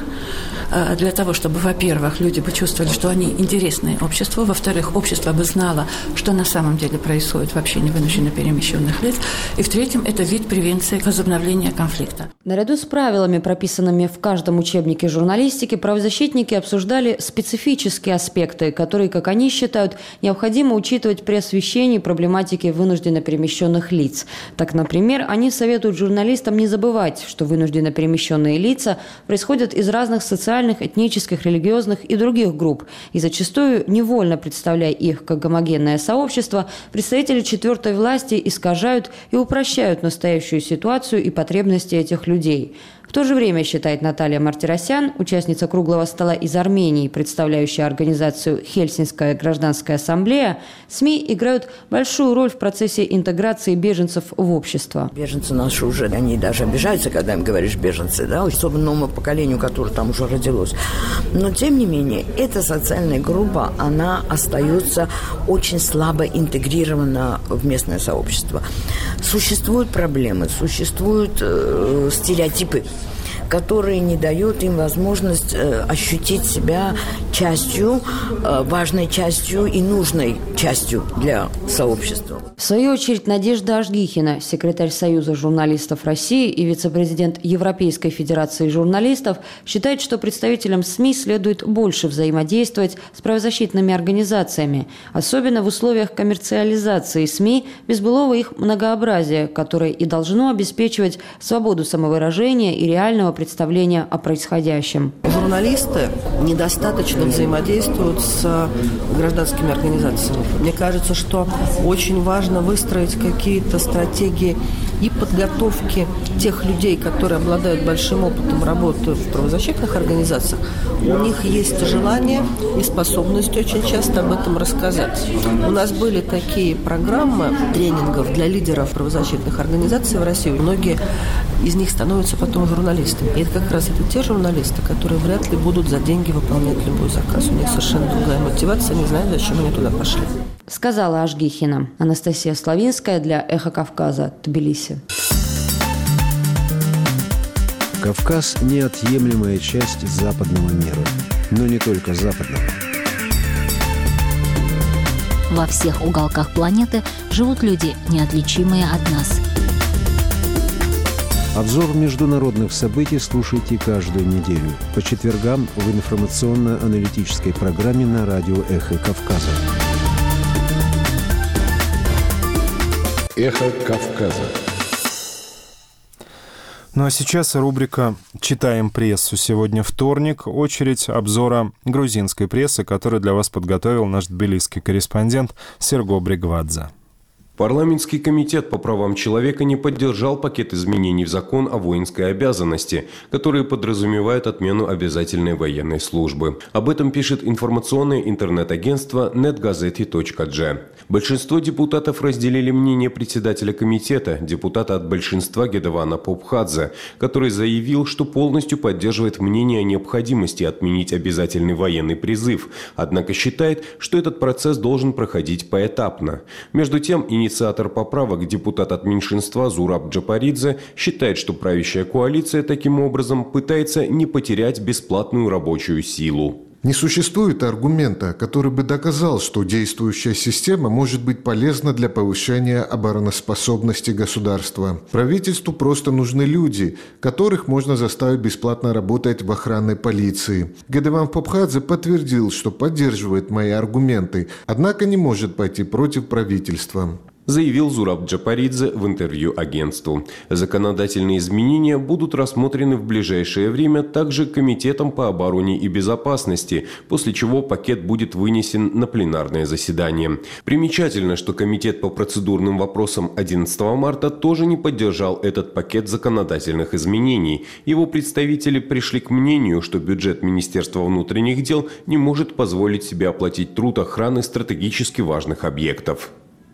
для того, чтобы, во-первых, люди бы чувствовали, что они интересны обществу, во-вторых, общество бы знало, что на самом деле происходит в общине вынужденно перемещенных лиц, и в-третьем, это вид превенции возобновления конфликта. Наряду с правилами, прописанными в каждом учебнике журналистики, правозащитники обсуждали специфические аспекты, которые, как они считают, необходимо учитывать при освещении проблематики вынужденно перемещенных лиц. Так, например, они советуют журналистам не забывать, что вынужденно перемещенные лица происходят из разных социальных, этнических, религиозных и других групп, и зачастую, невольно представляя их как гомогенное сообщество, представители четвертой власти искажают и упрощают настоящую ситуацию и потребности этих людей. В то же время, считает Наталья Мартиросян, участница круглого стола из Армении, представляющая организацию «Хельсинская гражданская ассамблея», СМИ играют большую роль в процессе интеграции беженцев в общество. Беженцы наши уже, они даже обижаются, когда им говоришь беженцы, да, особенно новому поколению, которое там уже родилось. Но, тем не менее, эта социальная группа, она остается очень слабо интегрирована в местное сообщество. Существуют проблемы, существуют стереотипы, которые не дают им возможность ощутить себя частью, важной частью и нужной частью для сообщества. В свою очередь, Надежда Ажгихина, секретарь Союза журналистов России и вице-президент Европейской федерации журналистов, считает, что представителям СМИ следует больше взаимодействовать с правозащитными организациями, особенно в условиях коммерциализации СМИ, без былого их многообразия, которое и должно обеспечивать свободу самовыражения и реального представления о происходящем. Журналисты недостаточно взаимодействуют с гражданскими организациями. Мне кажется, что очень важно выстроить какие-то стратегии и подготовки тех людей, которые обладают большим опытом работы в правозащитных организациях. У них есть желание и способность очень часто об этом рассказать. У нас были такие программы тренингов для лидеров правозащитных организаций в России. Многие из них становятся потом журналистами. И это как раз те журналисты, которые вряд ли будут за деньги выполнять любой заказ. У них совершенно другая мотивация, не знаю, зачем они туда пошли. Сказала Ажгихина. Анастасия Славинская для «Эхо Кавказа», Тбилиси. Кавказ – неотъемлемая часть западного мира. Но не только западного. Во всех уголках планеты живут люди, неотличимые от нас. Обзор международных событий слушайте каждую неделю по четвергам в информационно-аналитической программе на радио «Эхо Кавказа». «Эхо Кавказа». Ну а сейчас рубрика «Читаем прессу». Сегодня вторник, очередь обзора грузинской прессы, которую для вас подготовил наш тбилисский корреспондент Серго Бригвадзе. Парламентский комитет по правам человека не поддержал пакет изменений в закон о воинской обязанности, которые подразумевают отмену обязательной военной службы. Об этом пишет информационное интернет-агентство netgazeti.g. Большинство депутатов разделили мнение председателя комитета, депутата от большинства Гедевана Попхадзе, который заявил, что полностью поддерживает мнение о необходимости отменить обязательный военный призыв, однако считает, что этот процесс должен проходить поэтапно. Между тем, инициатор поправок, депутат от меньшинства Зураб Джапаридзе, считает, что правящая коалиция таким образом пытается не потерять бесплатную рабочую силу. Не существует аргумента, который бы доказал, что действующая система может быть полезна для повышения обороноспособности государства. Правительству просто нужны люди, которых можно заставить бесплатно работать в охранной полиции. Гедеван Попхадзе подтвердил, что поддерживает мои аргументы, однако не может пойти против правительства. Заявил Зураб Джапаридзе в интервью агентству. Законодательные изменения будут рассмотрены в ближайшее время также Комитетом по обороне и безопасности, после чего пакет будет вынесен на пленарное заседание. Примечательно, что Комитет по процедурным вопросам 11 марта тоже не поддержал этот пакет законодательных изменений. Его представители пришли к мнению, что бюджет Министерства внутренних дел не может позволить себе оплатить труд охраны стратегически важных объектов.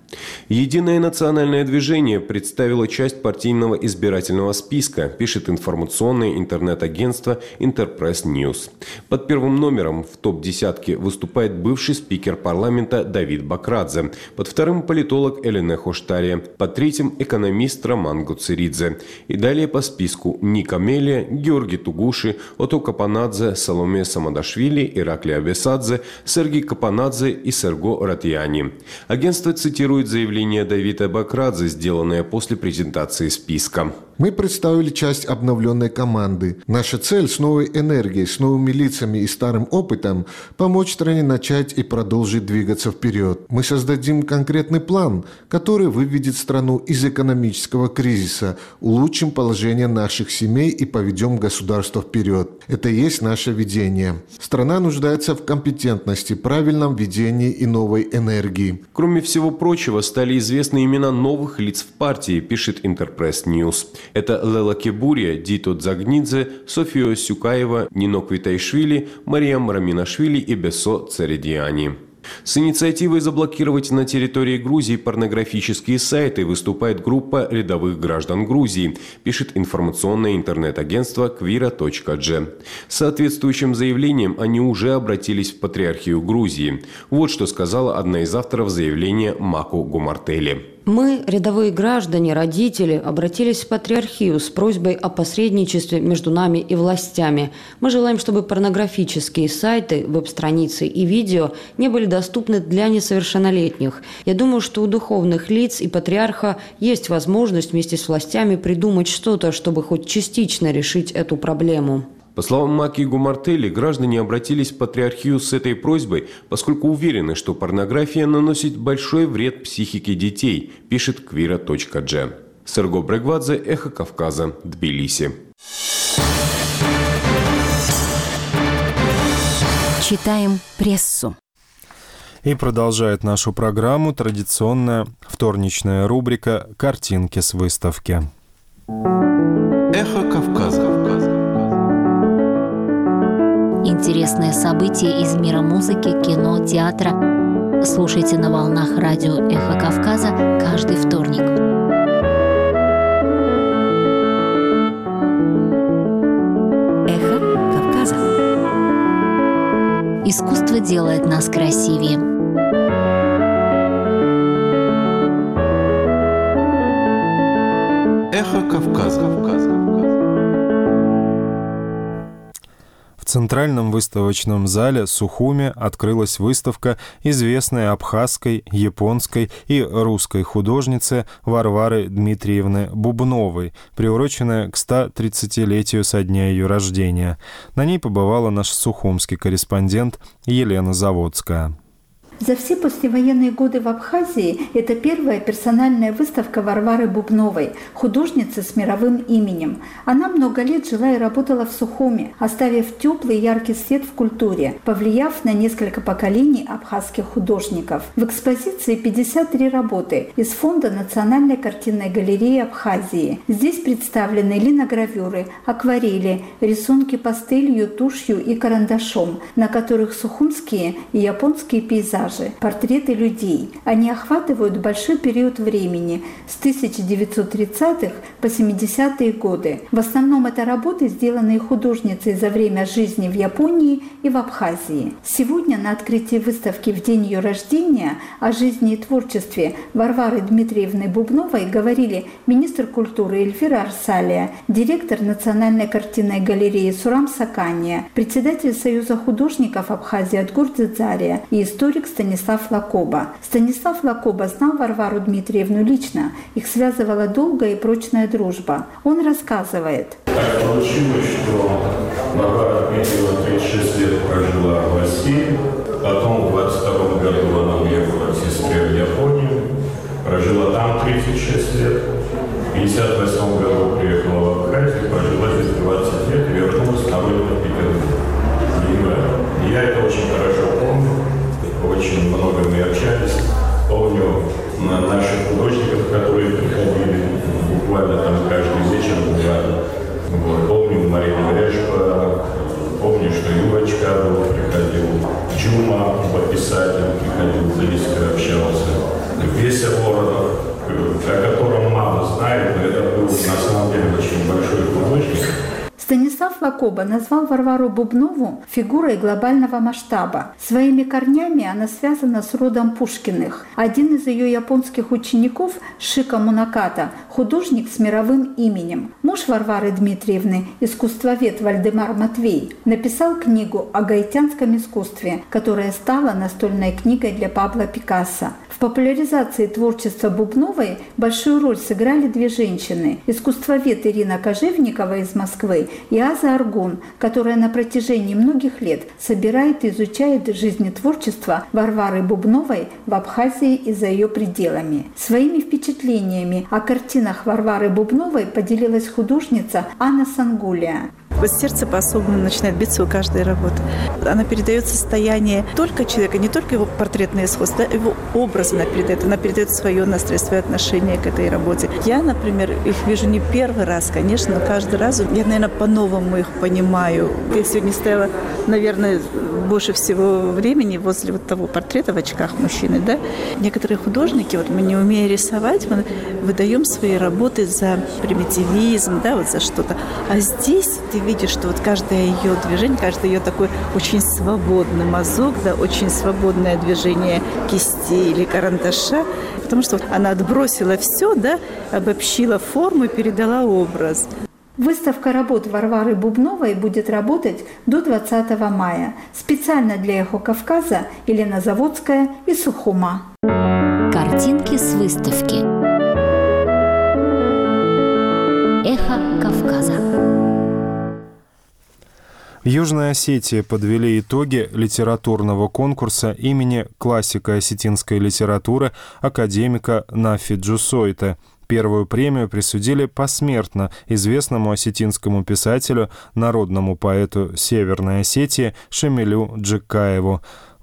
Единое национальное движение представило часть партийного избирательного списка, пишет информационное интернет-агентство Интерпресс Ньюс. Под первым номером в топ-10 выступает бывший спикер парламента Давид Бакрадзе, под вторым политолог Элене Хоштария, под третьим экономист Роман Гуцеридзе. И далее по списку Ника Мелия, Георгий Тугуши, Ото Капанадзе, Саломе Самадашвили, Ираклий Абесадзе, Сергей Капанадзе и Серго Ратьяни. Агентство цитирует заявление Давида Бакрадзе, сделанное после презентации списка. Мы представили часть обновленной команды. Наша цель с новой энергией, с новыми лицами и старым опытом помочь стране начать и продолжить двигаться вперед. Мы создадим конкретный план, который выведет страну из экономического кризиса, улучшим положение наших семей и поведем государство вперед. Это и есть наше видение. Страна нуждается в компетентности, правильном ведении и новой энергии. Кроме всего прочего, стали известны имена новых лиц в партии, пишет Интерпресс Ньюс. Это Лела Кебурия, Дито Дзагнидзе, София Сюкаева, Нино Квитайшвили, Мариам Раминашвили и Бесо Царедиани. С инициативой заблокировать на территории Грузии порнографические сайты выступает группа рядовых граждан Грузии, пишет информационное интернет-агентство Kvira.g. С соответствующим заявлением они уже обратились в Патриархию Грузии. Вот что сказала одна из авторов заявления Маку Гумартели. Мы, рядовые граждане, родители, обратились в Патриархию с просьбой о посредничестве между нами и властями. Мы желаем, чтобы порнографические сайты, веб-страницы и видео не были доступны для несовершеннолетних. Я думаю, что у духовных лиц и патриарха есть возможность вместе с властями придумать что-то, чтобы хоть частично решить эту проблему. По словам Маки Гумартели, граждане обратились в Патриархию с этой просьбой, поскольку уверены, что порнография наносит большой вред психике детей, пишет Kvira.g. Серго Брегвадзе, Эхо Кавказа, Тбилиси. Читаем прессу. И продолжает нашу программу традиционная вторничная рубрика «Картинки с выставки». Эхо Кавказа. Интересные события из мира музыки, кино, театра. Слушайте на волнах радио «Эхо Кавказа» каждый вторник. Эхо Кавказа. Искусство делает нас красивее. Эхо Кавказа. В Центральном выставочном зале Сухуми открылась выставка известной абхазской, японской и русской художницы Варвары Дмитриевны Бубновой, приуроченная к 130-летию со дня ее рождения. На ней побывала наш сухумский корреспондент Елена Заводская. За все послевоенные годы в Абхазии это первая персональная выставка Варвары Бубновой, художницы с мировым именем. Она много лет жила и работала в Сухуми, оставив теплый и яркий след в культуре, повлияв на несколько поколений абхазских художников. В экспозиции 53 работы из фонда Национальной картинной галереи Абхазии. Здесь представлены линогравюры, акварели, рисунки пастелью, тушью и карандашом, на которых сухумские и японские пейзажи, портреты людей. Они охватывают большой период времени с 1930-х по 70-е годы. В основном это работы, сделанные художницей за время жизни в Японии и в Абхазии. Сегодня на открытии выставки в день ее рождения о жизни и творчестве Варвары Дмитриевны Бубновой говорили министр культуры Эльвира Арсалия, директор Национальной картинной галереи Сурам Сакания, председатель Союза художников Абхазии Отгур Дзидзария и историк Станислав Лакоба. Станислав Лакоба знал Варвару Дмитриевну лично. Их связывала долгая и прочная дружба. Он рассказывает. Так получилось, что Варвара Дмитриевна 36 лет прожила в России, потом в 22 году она уехала к сестре в Японию, прожила там 36 лет, в 58 году приехала в Абхазию, прожила здесь 20 лет и вернулась на родину в Петербург. Я это очень хорошо помню, очень много мы общались, помню наших художников, которые приходили буквально там каждый вечер буквально. Вот. Помню Марину Решко, помню, что Юрочка приходил, Джума, писатель, приходил близко, общался. Веся Воронов, о котором мало знает, но это был на самом деле очень большой художник. Станислав Лакоба назвал Варвару Бубнову фигурой глобального масштаба. Своими корнями она связана с родом Пушкиных. Один из ее японских учеников, Шика Мунаката, художник с мировым именем. Муж Варвары Дмитриевны, искусствовед Вальдемар Матвей, написал книгу о гаитянском искусстве, которая стала настольной книгой для Пабло Пикассо. В популяризации творчества Бубновой большую роль сыграли две женщины. Искусствовед Ирина Кожевникова из Москвы и Аза Аргун, которая на протяжении многих лет собирает и изучает жизнетворчество Варвары Бубновой в Абхазии и за ее пределами. Своими впечатлениями о картинах Варвары Бубновой поделилась художница Анна Сангулия. Вот сердце по-особому начинает биться у каждой работы. Она передает состояние только человека, не только его портретное сходство, его образ она передает свое настрой, свое отношение к этой работе. Я, например, их вижу не первый раз, конечно, но каждый раз я, наверное, по-новому их понимаю. Я сегодня стояла, наверное, больше всего времени возле вот того портрета в очках мужчины, да. Некоторые художники, вот мы не умея рисовать, мы выдаем свои работы за примитивизм, да, вот за что-то. А здесь ты видишь, что вот каждое ее движение, каждый ее такой очень свободный мазок, да, очень свободное движение кисти или карандаша, потому что вот она отбросила все, да, обобщила форму и передала образ. Выставка работ Варвары Бубновой будет работать до 20 мая. Специально для «Эхо Кавказа» Елена Заводская из Сухума. Картинки с выставки. «Эхо Кавказа». В Южной Осетии подвели итоги литературного конкурса имени классика осетинской литературы академика Нафи Джусойте. Первую премию присудили посмертно известному осетинскому писателю, народному поэту Северной Осетии Шамилю Джикаеву.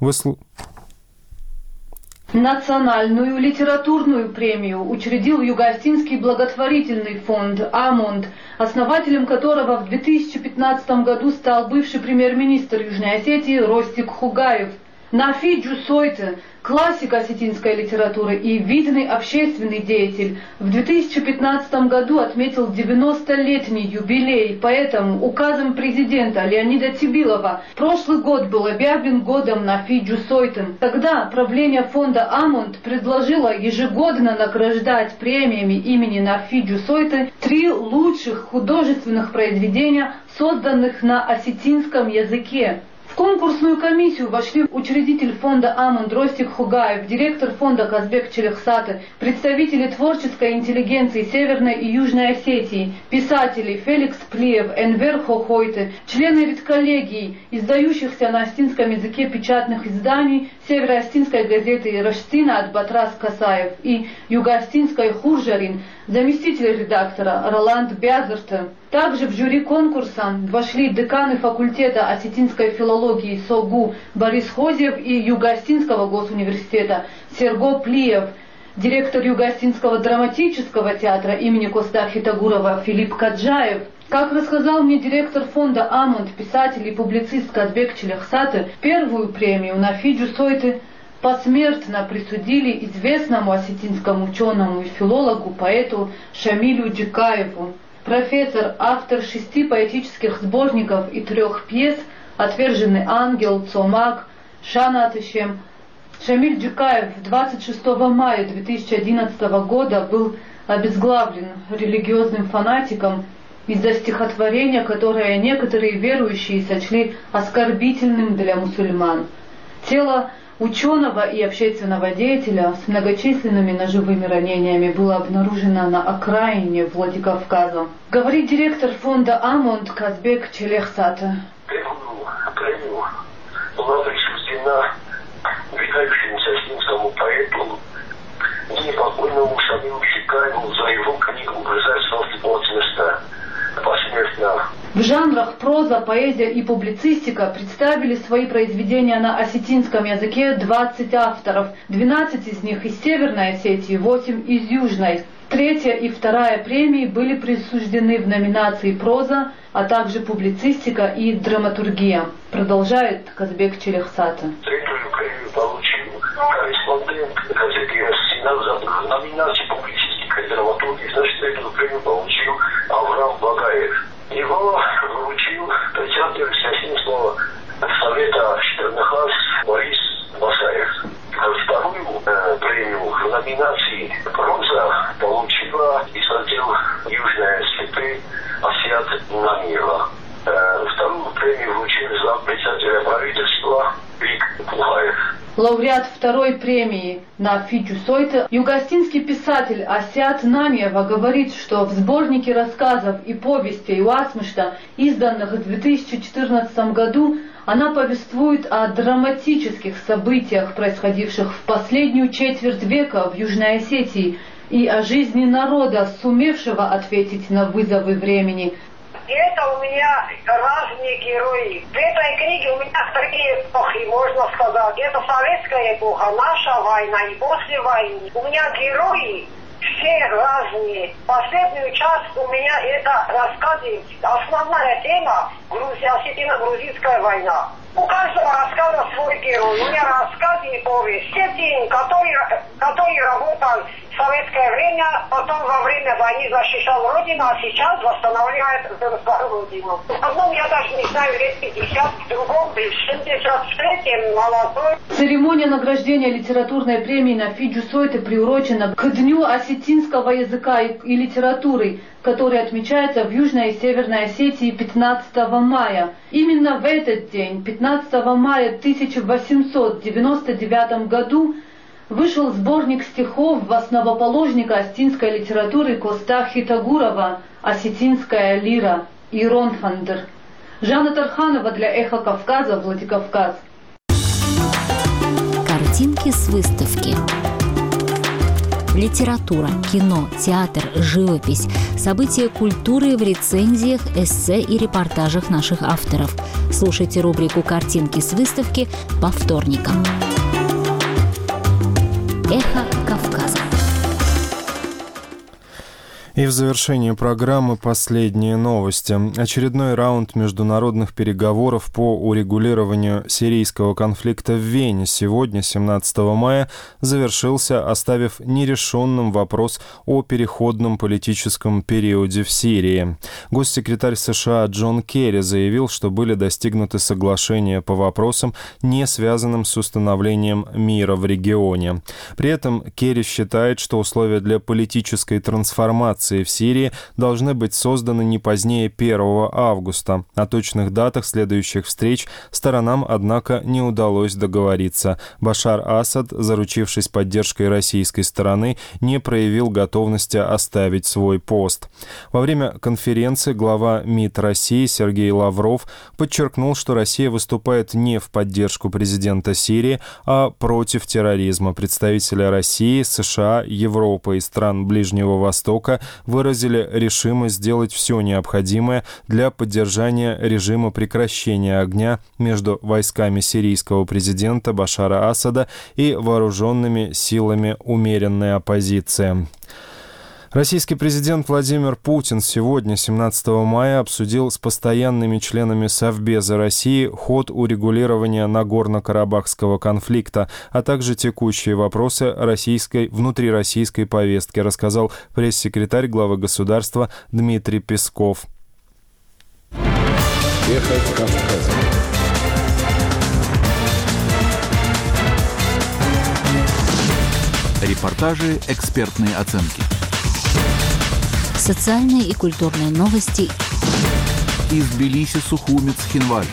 Национальную литературную премию учредил Юго-Осетинский благотворительный фонд «Амонд», основателем которого в 2015 году стал бывший премьер-министр Южной Осетии Ростик Хугаев. Нафи Джусойте, классик осетинской литературы и видный общественный деятель, в 2015 году отметил 90-летний юбилей, поэтому указом президента Леонида Тибилова прошлый год был объявлен годом Нафи Джусойте. Тогда правление фонда «Амонд» предложило ежегодно награждать премиями имени Нафи Джусойте 3 лучших художественных произведения, созданных на осетинском языке. В конкурсную комиссию вошли учредитель фонда «Амунд» Ростик Хугаев, директор фонда Казбек Челехсаты, представители творческой интеллигенции Северной и Южной Осетии, писатели Феликс Плиев, Энвер Хохойте, члены редколлегий, издающихся на астинском языке печатных изданий Северо-Астинской газеты «Раштина» от Батрас Касаев и Юго-Астинской Хуржарин, заместитель редактора Роланд Бязерте. Также в жюри конкурса вошли деканы факультета осетинской филологии СОГУ Борис Хозев и Юго-Астинского госуниверситета Серго Плиев, директор Юго-Астинского драматического театра имени Костахи Тагурова Филипп Каджаев. Как рассказал мне директор фонда «Амунд», писатель и публицист Казбек Челехсаты, первую премию на Фиджу Сойты посмертно присудили известному осетинскому ученому и филологу, поэту Шамилю Джикаеву. Профессор, автор 6 поэтических сборников и 3 пьес «Отверженный ангел», «Цомак», «Шанатышем». Шамиль Джикаев 26 мая 2011 года был обезглавлен религиозным фанатиком из-за стихотворения, которое некоторые верующие сочли оскорбительным для мусульман. Тело ученого и общественного деятеля с многочисленными ножевыми ранениями было обнаружено на окраине Владикавказа. Говорит директор фонда «Амунд» Казбек Челехсаты. Премию была присуждена выдающемуся осетинскому поэту непокойному Шамилу Джикаеву за его книгу «Государственность отцвета» посмертно. В жанрах проза, поэзия и публицистика представили свои произведения на осетинском языке 20 авторов, 12 из них из Северной Осетии, 8 из Южной. 3-я и 2-я премии были присуждены в номинации «Проза», а также публицистика и драматургия. Продолжает Казбек Челехсаты. 3-ю премию получил корреспондент газеты «Синал» за номинацию публицистика и драматургия. Значит, 3-ю премию получил Авраам Багаев. Его вручил председатель Всеосетинского совета Штернахас Борис Басаев. 2-ю премию в номинации «Проза» получила из отдела Южной Осетии Асиат Намиева. 2-ю премию вручил за председателя правительства Вик Пугаев. Лауреат 2-й премии на Фиджу Сойте, юго-астинский писатель Асиат Намиева говорит, что в сборнике рассказов и повестей Уасмышта, изданных в 2014 году, она повествует о драматических событиях, происходивших в последнюю четверть века в Южной Осетии, и о жизни народа, сумевшего ответить на вызовы времени. И это у меня разные герои. В этой книге у меня 3 эпохи, можно сказать. Это советская эпоха, наша война и после войны. У меня герои все разные. Последнюю часть у меня это рассказы. Основная тема Осетино-грузинская война. У каждого рассказа свой герой. У меня рассказы и повесть. Все те, которые работал в советское время, потом во время войны защищал Родину, а сейчас восстанавливает Родину. В одном я даже не знаю, лет 50, в другом, в 73-м молодой. Церемония награждения литературной премии на Фиджу Сойте приурочена к Дню осетинского языка и литературы, который отмечается в Южной и Северной Осетии 15 мая. Именно в этот день, 15 мая 1899 году, вышел сборник стихов основоположника астинской литературы Костахи Тагурова «Осетинская лира» Иронфандер. Жанна Тарханова для «Эхо Кавказа», Владикавказ. Картинки с выставки. Литература, кино, театр, живопись, события культуры в рецензиях, эссе и репортажах наших авторов. Слушайте рубрику «Картинки с выставки» по вторникам. Эхо Кавказа. И в завершении программы последние новости. Очередной раунд международных переговоров по урегулированию сирийского конфликта в Вене сегодня, 17 мая, завершился, оставив нерешенным вопрос о переходном политическом периоде в Сирии. Госсекретарь США Джон Керри заявил, что были достигнуты соглашения по вопросам, не связанным с установлением мира в регионе. При этом Керри считает, что условия для политической трансформации ситуации в Сирии должны быть созданы не позднее 1 августа. О точных датах следующих встреч сторонам, однако, не удалось договориться. Башар Асад, заручившись поддержкой российской стороны, не проявил готовности оставить свой пост. Во время конференции глава МИД России Сергей Лавров подчеркнул, что Россия выступает не в поддержку президента Сирии, а против терроризма. Представители России, США, Европы и стран Ближнего Востока выразили решимость сделать все необходимое для поддержания режима прекращения огня между войсками сирийского президента Башара Асада и вооруженными силами умеренной оппозиции. Российский президент Владимир Путин сегодня, 17 мая, обсудил с постоянными членами Совбеза России ход урегулирования Нагорно-Карабахского конфликта, а также текущие вопросы внутрироссийской повестки, рассказал пресс-секретарь главы государства Дмитрий Песков. Эхо Кавказа. Репортажи, экспертные оценки. Социальные и культурные новости. Из Тбилиси, Сухуми, Цхинваль.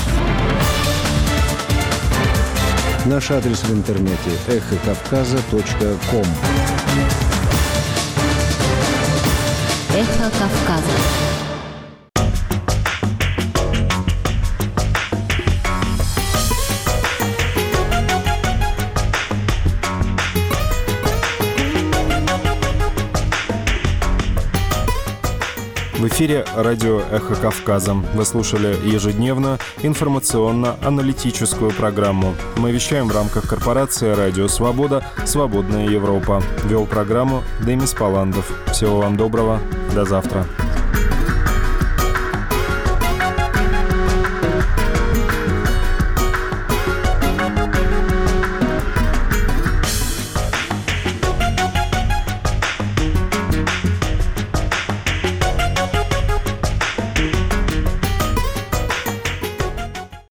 Наш адрес в интернете эхокавказа.ком. Эхо Кавказа. В эфире радио «Эхо Кавказа». Вы слушали ежедневную информационно-аналитическую программу. Мы вещаем в рамках корпорации «Радио Свобода. Свободная Европа». Вел программу Демис Паландов. Всего вам доброго. До завтра.